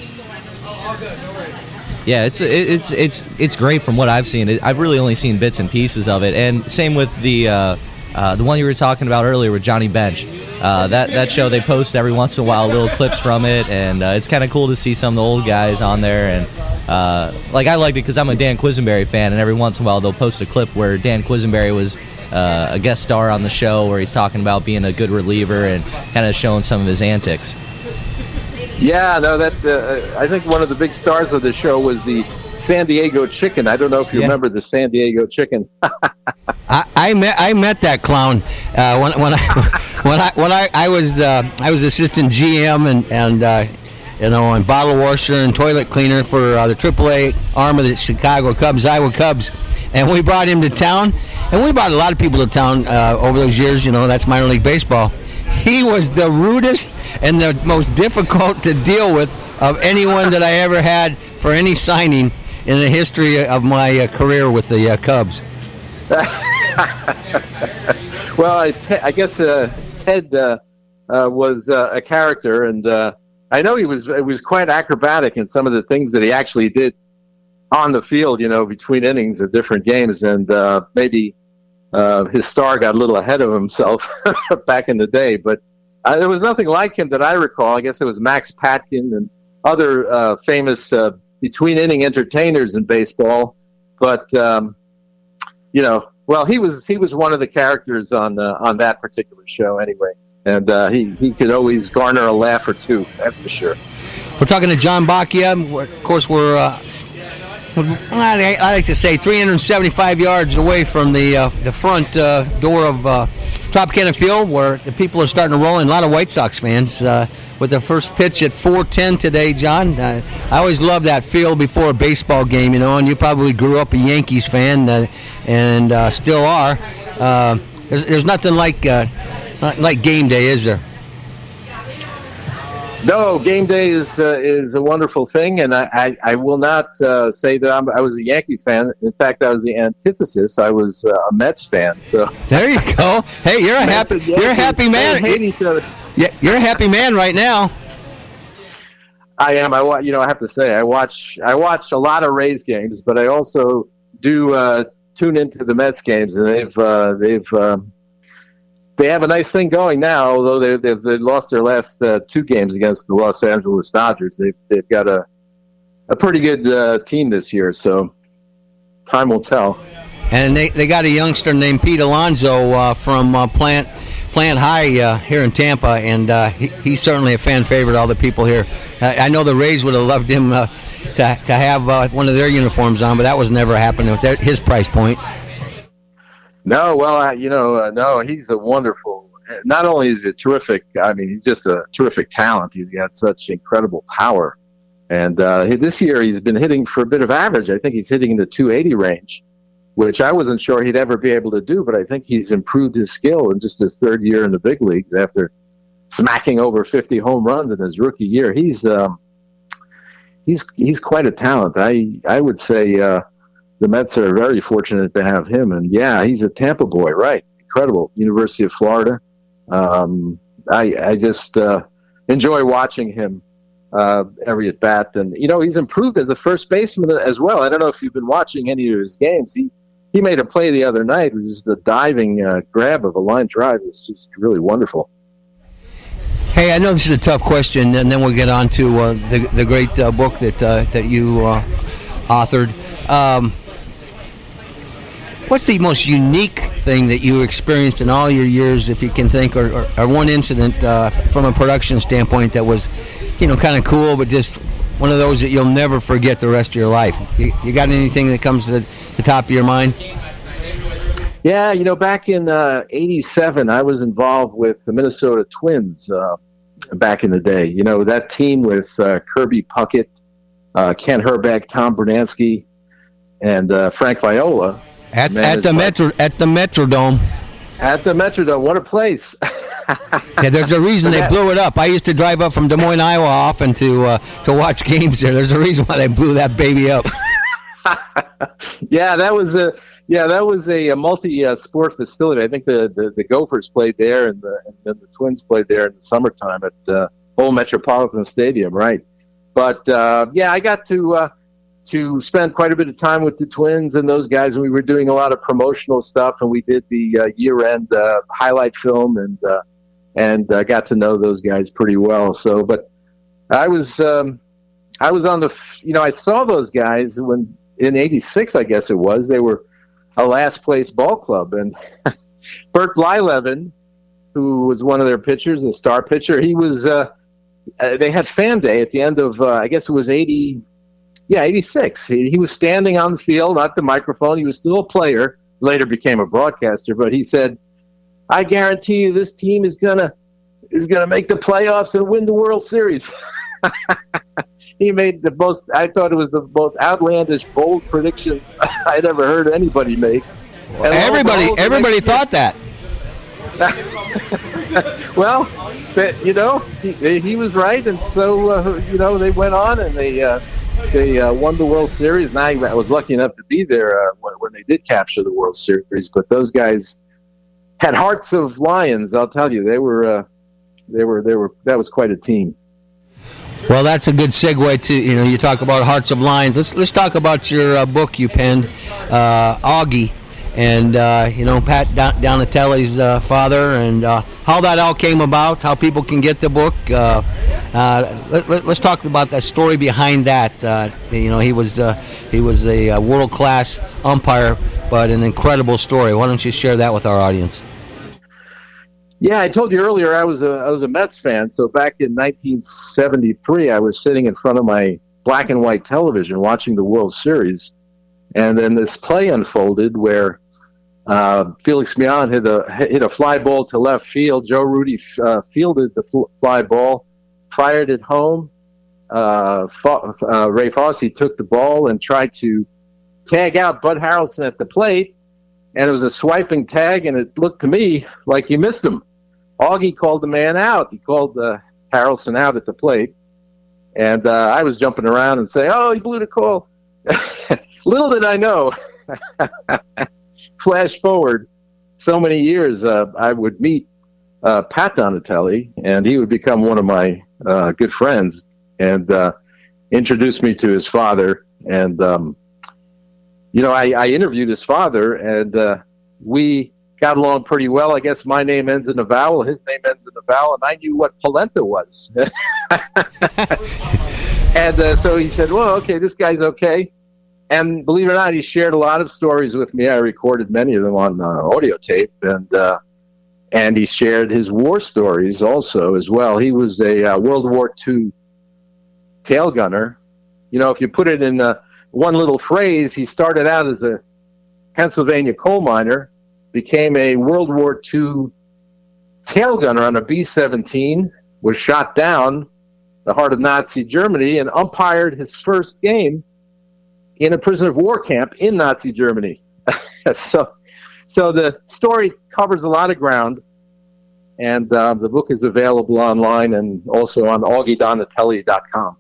Yeah, it's it's it's it's great from what I've seen. I've really only seen bits and pieces of it. And same with the uh, uh, the one you were talking about earlier with Johnny Bench. uh, that that show, they post every once in a while little clips from it, and uh, it's kind of cool to see some of the old guys on there. And uh, like I liked it because I'm a Dan Quisenberry fan, and every once in a while they'll post a clip where Dan Quisenberry was uh, a guest star on the show, where he's talking about being a good reliever and kind of showing some of his antics. Yeah, no, that uh, I think one of the big stars of the show was the San Diego Chicken. I don't know if you yeah. remember the San Diego Chicken. I, I met I met that clown uh, when when I when I when I, I was uh, I was assistant G M and and uh, you know and bottle washer and toilet cleaner for uh, the triple A arm of the Chicago Cubs, Iowa Cubs, and we brought him to town, and we brought a lot of people to town uh, over those years. You know, that's minor league baseball. He was the rudest and the most difficult to deal with of anyone that I ever had for any signing in the history of my uh, career with the uh, Cubs. Well, I, te- I guess uh, Ted uh, uh, was uh, a character, and uh, I know he was it was quite acrobatic in some of the things that he actually did on the field, you know, between innings of different games, and uh, maybe uh, his star got a little ahead of himself back in the day. But uh, there was nothing like him that I recall. I guess it was Max Patkin and other uh, famous uh, between-inning entertainers in baseball. But, um, you know, well, he was he was one of the characters on uh, on that particular show anyway. And uh, he, he could always garner a laugh or two, that's for sure. We're talking to John Bachia. Of course, we're, uh, I like to say, three hundred seventy-five yards away from the uh, the front uh, door of uh, Tropicana Field, where the people are starting to roll in. A lot of White Sox fans uh, with the first pitch at four ten today, John. Uh, I always love that field before a baseball game, you know, and you probably grew up a Yankees fan uh, and uh, still are. Uh, there's, there's nothing like... Uh, Not like game day, is there? No, game day is uh, is a wonderful thing, and I, I, I will not uh, say that I'm, I was a Yankee fan. In fact, I was the antithesis. I was uh, a Mets fan. So there you go. Hey, you're a happy you're a happy man. Hate each other. Yeah, you're a happy man right now. I am. I you know I have to say I watch I watch a lot of Rays games, but I also do uh, tune into the Mets games, and they've uh, they've. Uh, They have a nice thing going now, although they they've, they lost their last uh, two games against the Los Angeles Dodgers. They've they've got a a pretty good uh, team this year, so time will tell. And they, they got a youngster named Pete Alonso uh, from uh, Plant Plant High uh, here in Tampa, and uh, he, he's certainly a fan favorite. All the people here, I, I know the Rays would have loved him uh, to to have uh, one of their uniforms on, but that was never happening with their, his price point. No, well, I, you know, uh, no, he's a wonderful, not only is he terrific, I mean, he's just a terrific talent. He's got such incredible power. And uh, this year he's been hitting for a bit of average. I think he's hitting in the two eighty range, which I wasn't sure he'd ever be able to do, but I think he's improved his skill in just his third year in the big leagues after smacking over fifty home runs in his rookie year. He's um, he's he's quite a talent. I, I would say... Uh, The Mets are very fortunate to have him, and yeah, he's a Tampa boy, right? Incredible, University of Florida. Um, I I just uh, enjoy watching him uh, every at bat, and you know he's improved as a first baseman as well. I don't know if you've been watching any of his games. He he made a play the other night, which is the diving uh, grab of a line drive. It was just really wonderful. Hey, I know this is a tough question, and then we'll get on to uh, the the great uh, book that uh, that you uh, authored. Um, What's the most unique thing that you experienced in all your years, if you can think, or, or, or one incident uh, from a production standpoint that was, you know, kind of cool, but just one of those that you'll never forget the rest of your life? You, you got anything that comes to the, the top of your mind? Yeah, you know, back in uh, eighty-seven, I was involved with the Minnesota Twins uh, back in the day. You know, that team with uh, Kirby Puckett, uh, Ken Herbeck, Tom Bernansky, and uh, Frank Viola. At, at the Metro at the Metrodome. At the Metrodome, what a place! Yeah, there's a reason they blew it up. I used to drive up from Des Moines, Iowa, often to uh, to watch games there. There's a reason why they blew that baby up. yeah, that was a yeah that was a, a multi-sport uh, facility. I think the, the, the Gophers played there, and the and then the Twins played there in the summertime at uh, Old Metropolitan Stadium, right? But uh, yeah, I got to. Uh, to spend quite a bit of time with the Twins and those guys, and we were doing a lot of promotional stuff, and we did the uh, year-end uh, highlight film, and uh, and uh, got to know those guys pretty well. So, but I was um, I was on the you know I saw those guys when in eighty-six, I guess it was. They were a last place ball club, and Bert Blyleven, who was one of their pitchers, a star pitcher, he was. Uh, they had fan day at the end of uh, I guess it was eighty. Yeah, eighty-six. He, he was standing on the field, not the microphone. He was still a player. Later became a broadcaster, but he said, "I guarantee you, this team is gonna is gonna make the playoffs and win the World Series." He made the most. I thought it was the most outlandish, bold prediction I'd ever heard anybody make. And everybody, all, everybody thought that. Well, you know, he, he was right, and so uh, you know they went on and they. Uh, They uh, won the World Series, and I, I was lucky enough to be there uh, when, when they did capture the World Series. But those guys had hearts of lions. I'll tell you, they were, uh, they were, they were. That was quite a team. Well, that's a good segue to you know you talk about hearts of lions. Let's let's talk about your uh, book you penned, uh, Augie, and uh, you know Pat Donatelli's uh, father, and uh, how that all came about. How people can get the book. Uh, Uh, let, let, let's talk about that story behind that. Uh, you know, he was uh, he was a, a world-class umpire, but an incredible story. Why don't you share that with our audience? Yeah, I told you earlier I was a I was a Mets fan. So back in nineteen seventy-three, I was sitting in front of my black and white television watching the World Series, and then this play unfolded where uh, Felix Millan hit a hit a fly ball to left field. Joe Rudi uh, fielded the fly ball. Fired it home. Uh, uh, Ray Fosse took the ball and tried to tag out Bud Harrelson at the plate, and it was a swiping tag, and it looked to me like he missed him. Augie called the man out. He called uh, Harrelson out at the plate, and uh, I was jumping around and saying, "Oh, he blew the call." Little did I know. Flash forward so many years, uh, I would meet uh, Pat Donatelli, and he would become one of my Uh, good friends, and uh, introduced me to his father. And um, you know, I, I interviewed his father, and uh, we got along pretty well. I guess my name ends in a vowel, his name ends in a vowel, and I knew what polenta was. And uh, so he said, "Well, okay, this guy's okay." And believe it or not, he shared a lot of stories with me. I recorded many of them on uh, audio tape, and uh, And he shared his war stories also as well. He was a uh, World War Two tail gunner. You know, if you put it in uh, one little phrase, he started out as a Pennsylvania coal miner, became a World War Two tail gunner on a B seventeen, was shot down the heart of Nazi Germany, and umpired his first game in a prisoner of war camp in Nazi Germany. so... So the story covers a lot of ground, and uh, the book is available online and also on augie donatelli dot com.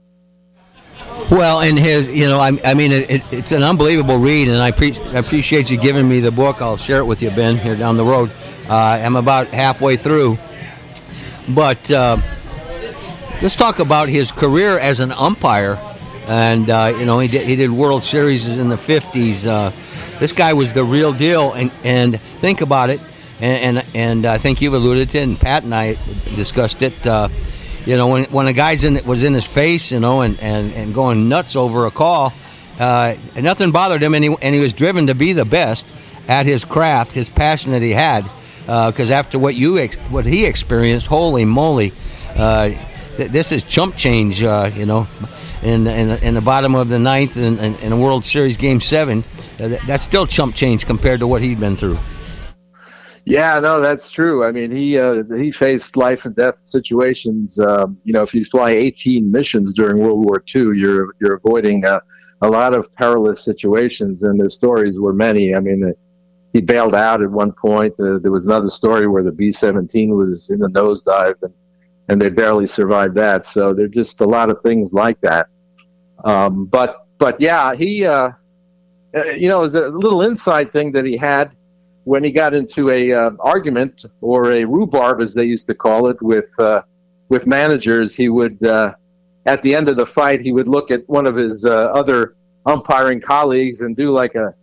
Well, and his, you know, I, I mean, it, it, it's an unbelievable read, and I, pre- I appreciate you giving me the book. I'll share it with you, Ben, here down the road. Uh, I'm about halfway through, but uh, let's talk about his career as an umpire. And uh, you know, he did, he did World Series in the fifties. Uh, This guy was the real deal, and, and think about it, and, and and I think you've alluded to it, and Pat and I discussed it. Uh, you know, when when a guy's in was in his face, you know, and, and, and going nuts over a call, uh, nothing bothered him, and he and he was driven to be the best at his craft, his passion that he had. Because uh, after what you ex- what he experienced, holy moly, uh, th- this is chump change. Uh, you know, in in in the bottom of the ninth in, in, in a World Series Game Seven. That's still chump change compared to what he'd been through. Yeah, no, that's true. I mean, he uh, he faced life and death situations. Um, you know, if you fly eighteen missions during World War Two, you're you're avoiding uh, a lot of perilous situations, and the stories were many. I mean, uh, he bailed out at one point. Uh, there was another story where the B seventeen was in a nosedive, and, and they barely survived that. So there's just a lot of things like that. Um, but but yeah, he. Uh, Uh, you know, it was a little inside thing that he had when he got into a uh, argument, or a rhubarb, as they used to call it, with uh, with managers. He would, uh, at the end of the fight, he would look at one of his uh, other umpiring colleagues and do like a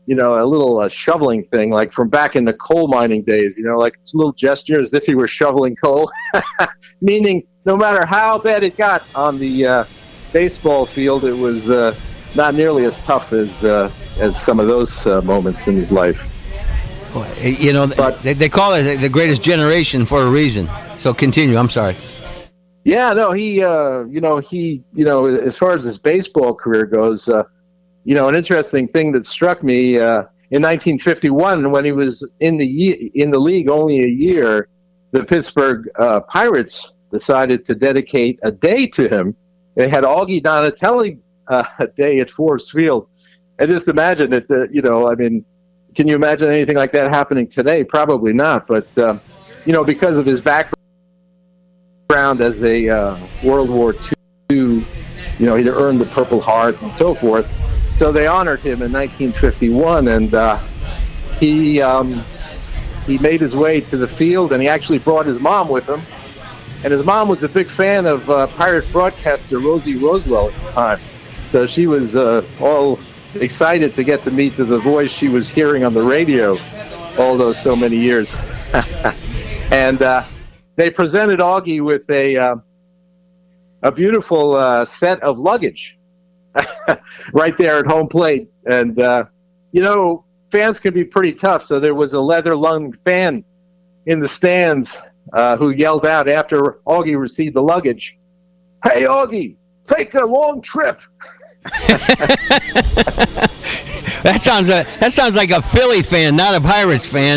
you know, a little uh, shoveling thing, like from back in the coal mining days, you know, like a little gesture as if he were shoveling coal, meaning no matter how bad it got on the uh, baseball field, it was uh, not nearly as tough as uh, as some of those uh, moments in his life. You know, but, they, they call it the greatest generation for a reason. So continue. I'm sorry. Yeah, no, he, uh, you know, he, you know, as far as his baseball career goes, uh, you know, an interesting thing that struck me uh, in nineteen fifty-one, when he was in the in the league only a year, the Pittsburgh uh, Pirates decided to dedicate a day to him. They had Augie Donatelli uh, a day at Forbes Field, and just imagine it. Uh, you know, I mean. Can you imagine anything like that happening today? Probably not. But, uh, you know, because of his background as a uh, World War Two, you know, he'd earned the Purple Heart and so forth. So they honored him in nineteen fifty-one, and uh, he um, he made his way to the field, and he actually brought his mom with him. And his mom was a big fan of uh, Pirate broadcaster Rosie Rosewell at the time. So she was uh, all excited to get to meet the, the voice she was hearing on the radio all those so many years. And uh, they presented Augie with a uh, a beautiful uh, set of luggage right there at home plate. And, uh, you know, fans can be pretty tough, so there was a leather-lunged fan in the stands uh, who yelled out after Augie received the luggage, "Hey, Augie, take a long trip." that sounds a, that sounds like a Philly fan, not a Pirates fan.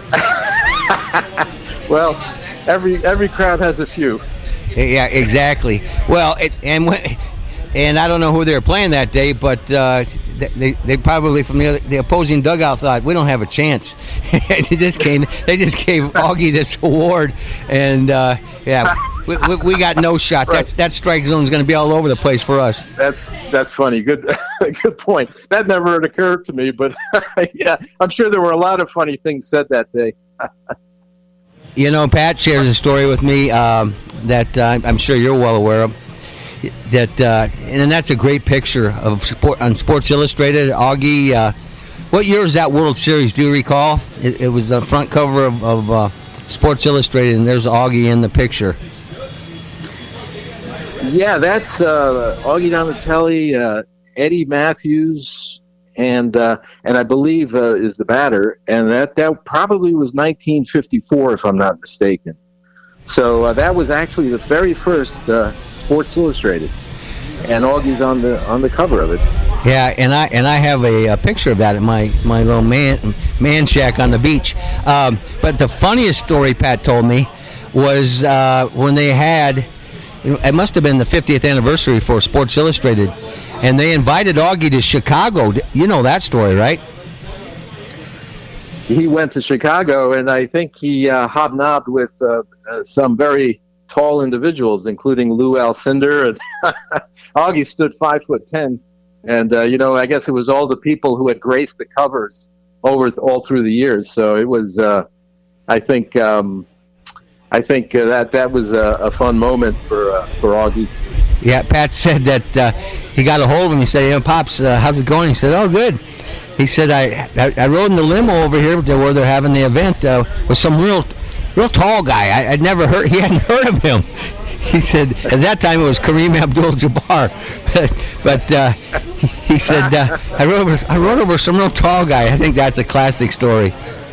Well, every every crowd has a few. Yeah, exactly. Well, it, and when, and I don't know who they were playing that day, but uh, they they probably from the the opposing dugout thought we don't have a chance. This came, they just gave Augie this award, and uh, yeah. We, we, we got no shot. Right. That's that strike zone is going to be all over the place for us. That's that's funny. Good good point. That never had occurred to me, but yeah, I'm sure there were a lot of funny things said that day. You know, Pat shares a story with me um, that uh, I'm sure you're well aware of. That uh, and that's a great picture of sport on Sports Illustrated. Augie, uh, what year was that World Series? Do you recall? It, it was the front cover of, of uh, Sports Illustrated, and there's Augie in the picture. Yeah, that's uh, Augie Donatelli, uh, Eddie Matthews, and uh, and I believe uh, is the batter, and that, that probably was nineteen fifty-four, if I'm not mistaken. So uh, that was actually the very first uh, Sports Illustrated, and Augie's on the on the cover of it. Yeah, and I and I have a, a picture of that at my, my little man man shack on the beach. Um, but the funniest story Pat told me was uh, when they had. It must have been the fiftieth anniversary for Sports Illustrated, and they invited Augie to Chicago. You know that story, right? He went to Chicago, and I think he uh, hobnobbed with uh, uh, some very tall individuals, including Lou Alcindor. And Augie stood five foot ten, and uh, you know, I guess it was all the people who had graced the covers over all through the years. So it was, uh, I think. Um, I think uh, that that was a, a fun moment for uh, for Augie. Yeah, Pat said that uh, he got a hold of him. He said, "Hey, Pops, uh, how's it going?" He said, "Oh, good." He said, "I I, I rode in the limo over here where they're having the event uh, with some real real tall guy. I, I'd never heard. He hadn't heard of him." He said, at that time it was Kareem Abdul-Jabbar, but, but uh, he said, uh, "I rode over I rode over some real tall guy." I think that's a classic story.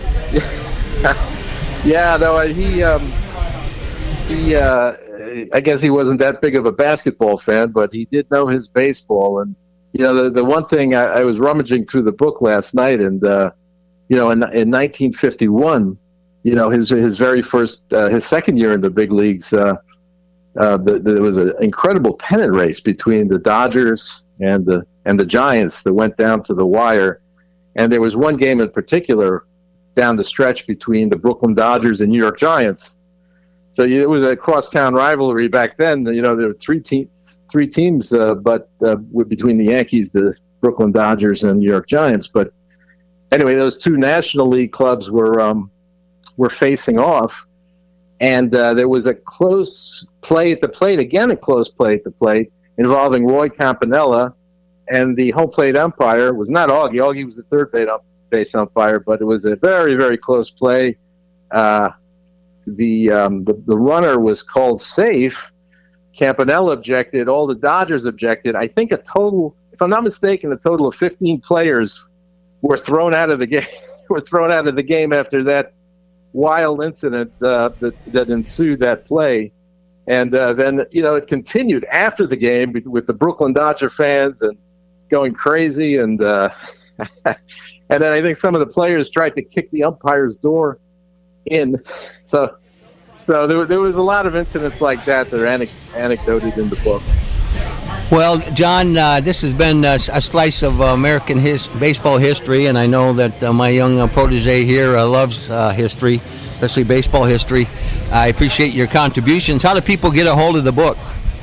Yeah, though no, he. Um, He, uh, I guess he wasn't that big of a basketball fan, but he did know his baseball. And, you know, the, the one thing I, I was rummaging through the book last night, and, uh, you know, in, in nineteen fifty-one, you know, his his very first, uh, his second year in the big leagues, uh, uh, the, there was an incredible pennant race between the Dodgers and the and the Giants that went down to the wire. And there was one game in particular down the stretch between the Brooklyn Dodgers and New York Giants. So it was a crosstown rivalry back then. You know, there were three, te- three teams, uh, but uh, between the Yankees, the Brooklyn Dodgers, and New York Giants. But anyway, those two National League clubs were um, were facing off, and uh, there was a close play at the plate, again a close play at the plate, involving Roy Campanella and the home plate umpire was not Augie. Augie was the third base, ump- base umpire, but it was a very, very close play. Uh, the, um, the the runner was called safe. Campanella objected. All the Dodgers objected. I think a total, if I'm not mistaken, a total of fifteen players were thrown out of the game. were thrown out of the game after that wild incident uh, that that ensued that play. And uh, then, you know, it continued after the game with the Brooklyn Dodger fans and going crazy. And uh, and then I think some of the players tried to kick the umpire's door in. So so there, there was a lot of incidents like that that are anec- anecdoted in the book. Well, John, uh, this has been uh, a slice of uh, American his- baseball history, and I know that uh, my young uh, protege here uh, loves uh, history, especially baseball history. I appreciate your contributions. How do people get a hold of the book?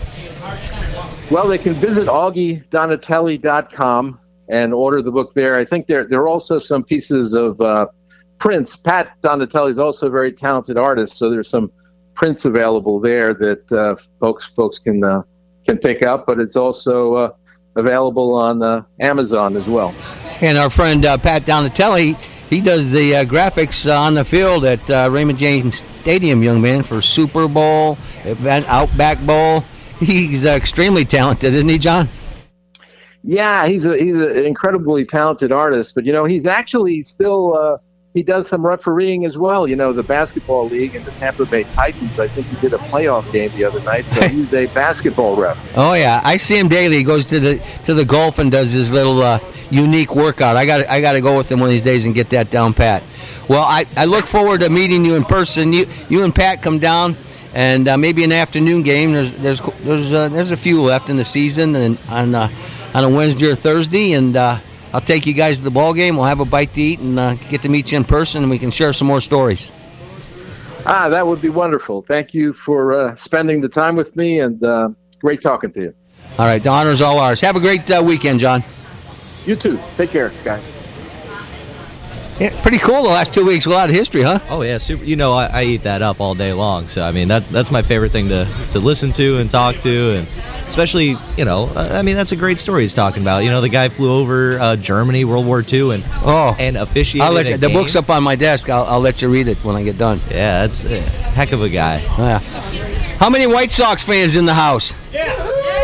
Well, they can visit augie donatelli dot com and order the book there. I think there there are also some pieces of uh, prints. Pat Donatelli is also a very talented artist, so there's some prints available there that uh, folks folks can uh, can pick up. But it's also uh, available on uh, Amazon as well. And our friend uh, Pat Donatelli, he does the uh, graphics uh, on the field at uh, Raymond James Stadium, young man, for Super Bowl, Event Outback Bowl. He's uh, extremely talented, isn't he, John? Yeah, he's a he's an incredibly talented artist. But you know, he's actually still uh, he does some refereeing as well. You know, the basketball league and the Tampa Bay Titans. I think he did a playoff game the other night. So he's a basketball ref. Oh yeah, I see him daily. He goes to the to the golf and does his little uh, unique workout. I got I got to go with him one of these days and get that down pat. Well, I, I look forward to meeting you in person. You you and Pat come down, and uh, maybe an afternoon game. There's there's there's uh, there's a few left in the season, and on uh, on a Wednesday or Thursday, and uh, I'll take you guys to the ball game. We'll have a bite to eat and uh, get to meet you in person, and we can share some more stories. Ah, that would be wonderful. Thank you for uh, spending the time with me, and uh, great talking to you. All right, the honor's all ours. Have a great uh, weekend, John. You too. Take care, guys. Yeah, pretty cool the last two weeks. A lot of history, huh? Oh yeah, super. You know, I, I eat that up all day long. So I mean, that that's my favorite thing to, to listen to and talk to, and especially, you know, I mean, that's a great story he's talking about. You know, the guy flew over uh, Germany, World War Two, and oh, and officiated. I'll let you, a the game. book's up on my desk. I'll, I'll let you read it when I get done. Yeah, that's a heck of a guy. Yeah. How many White Sox fans in the house? Yeah.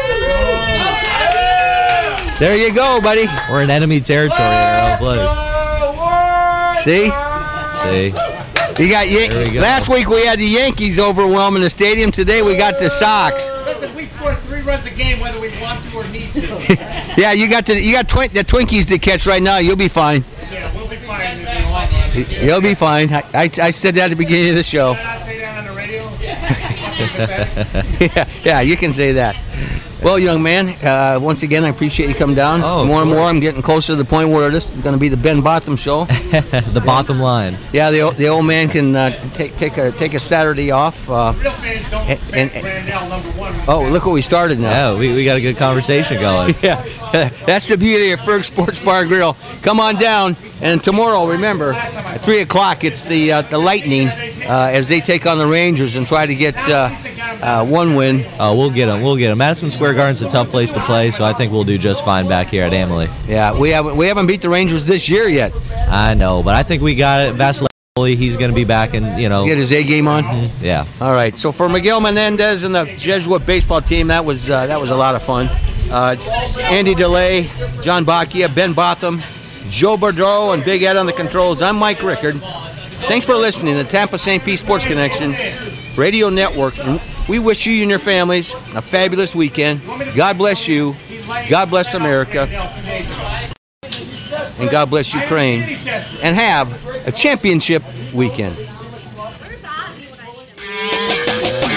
There you go, buddy. We're in enemy territory here. Oh, blood. See? See? You got Yan- There we go. Last week we had the Yankees overwhelming the stadium. Today we got the Sox. Listen, we score three runs a game whether we want to or need to. Yeah, you got the you got twi- the Twinkies to catch right now. You'll be fine. Yeah, we'll be fine in the long run. You'll be fine. I, I, I said that at the beginning of the show. Can I say that on the radio? Yeah, yeah, you can say that. Well, young man, uh, once again, I appreciate you coming down. Oh, more and course. more, I'm getting closer to the point where this is going to be the Ben Botham show. The bottom line. Yeah, the the old man can uh, take take a take a Saturday off. Uh, Real fans don't And- respect and- Randall number one. oh, look what we started now. Yeah, we, we got a good conversation going. Yeah, that's the beauty of Ferg Sports Bar and Grill. Come on down, and tomorrow, remember, at three o'clock, it's the uh, the Lightning uh, as they take on the Rangers and try to get uh, uh, one win. Oh, we'll get them. We'll get them. Madison Square Garden's a tough place to play, so I think we'll do just fine back here at Amalie. Yeah, we haven't we haven't beat the Rangers this year yet. I know, but I think we got it. Vasilevsky, he's going to be back, and you know, Get his A game on. yeah. All right. So for Miguel Menendez and the Jesuit baseball team, that was uh, that was a lot of fun. Uh, Andy DeLay, John Bacchia, Ben Botham, Joe Bordeaux, and Big Ed on the controls. I'm Mike Rickard. Thanks for listening to the Tampa Saint Pete Sports Connection Radio Network. And we wish you and your families a fabulous weekend. God bless you. God bless America. And God bless Ukraine. And have a championship weekend. Where's Ozzy when I need him?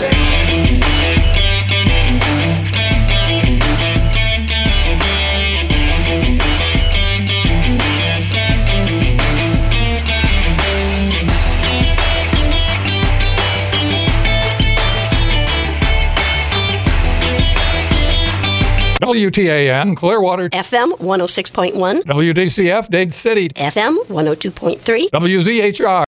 W T A N, Clearwater, F M one oh six point one, W D C F, Dade City, F M one oh two point three. W Z H R.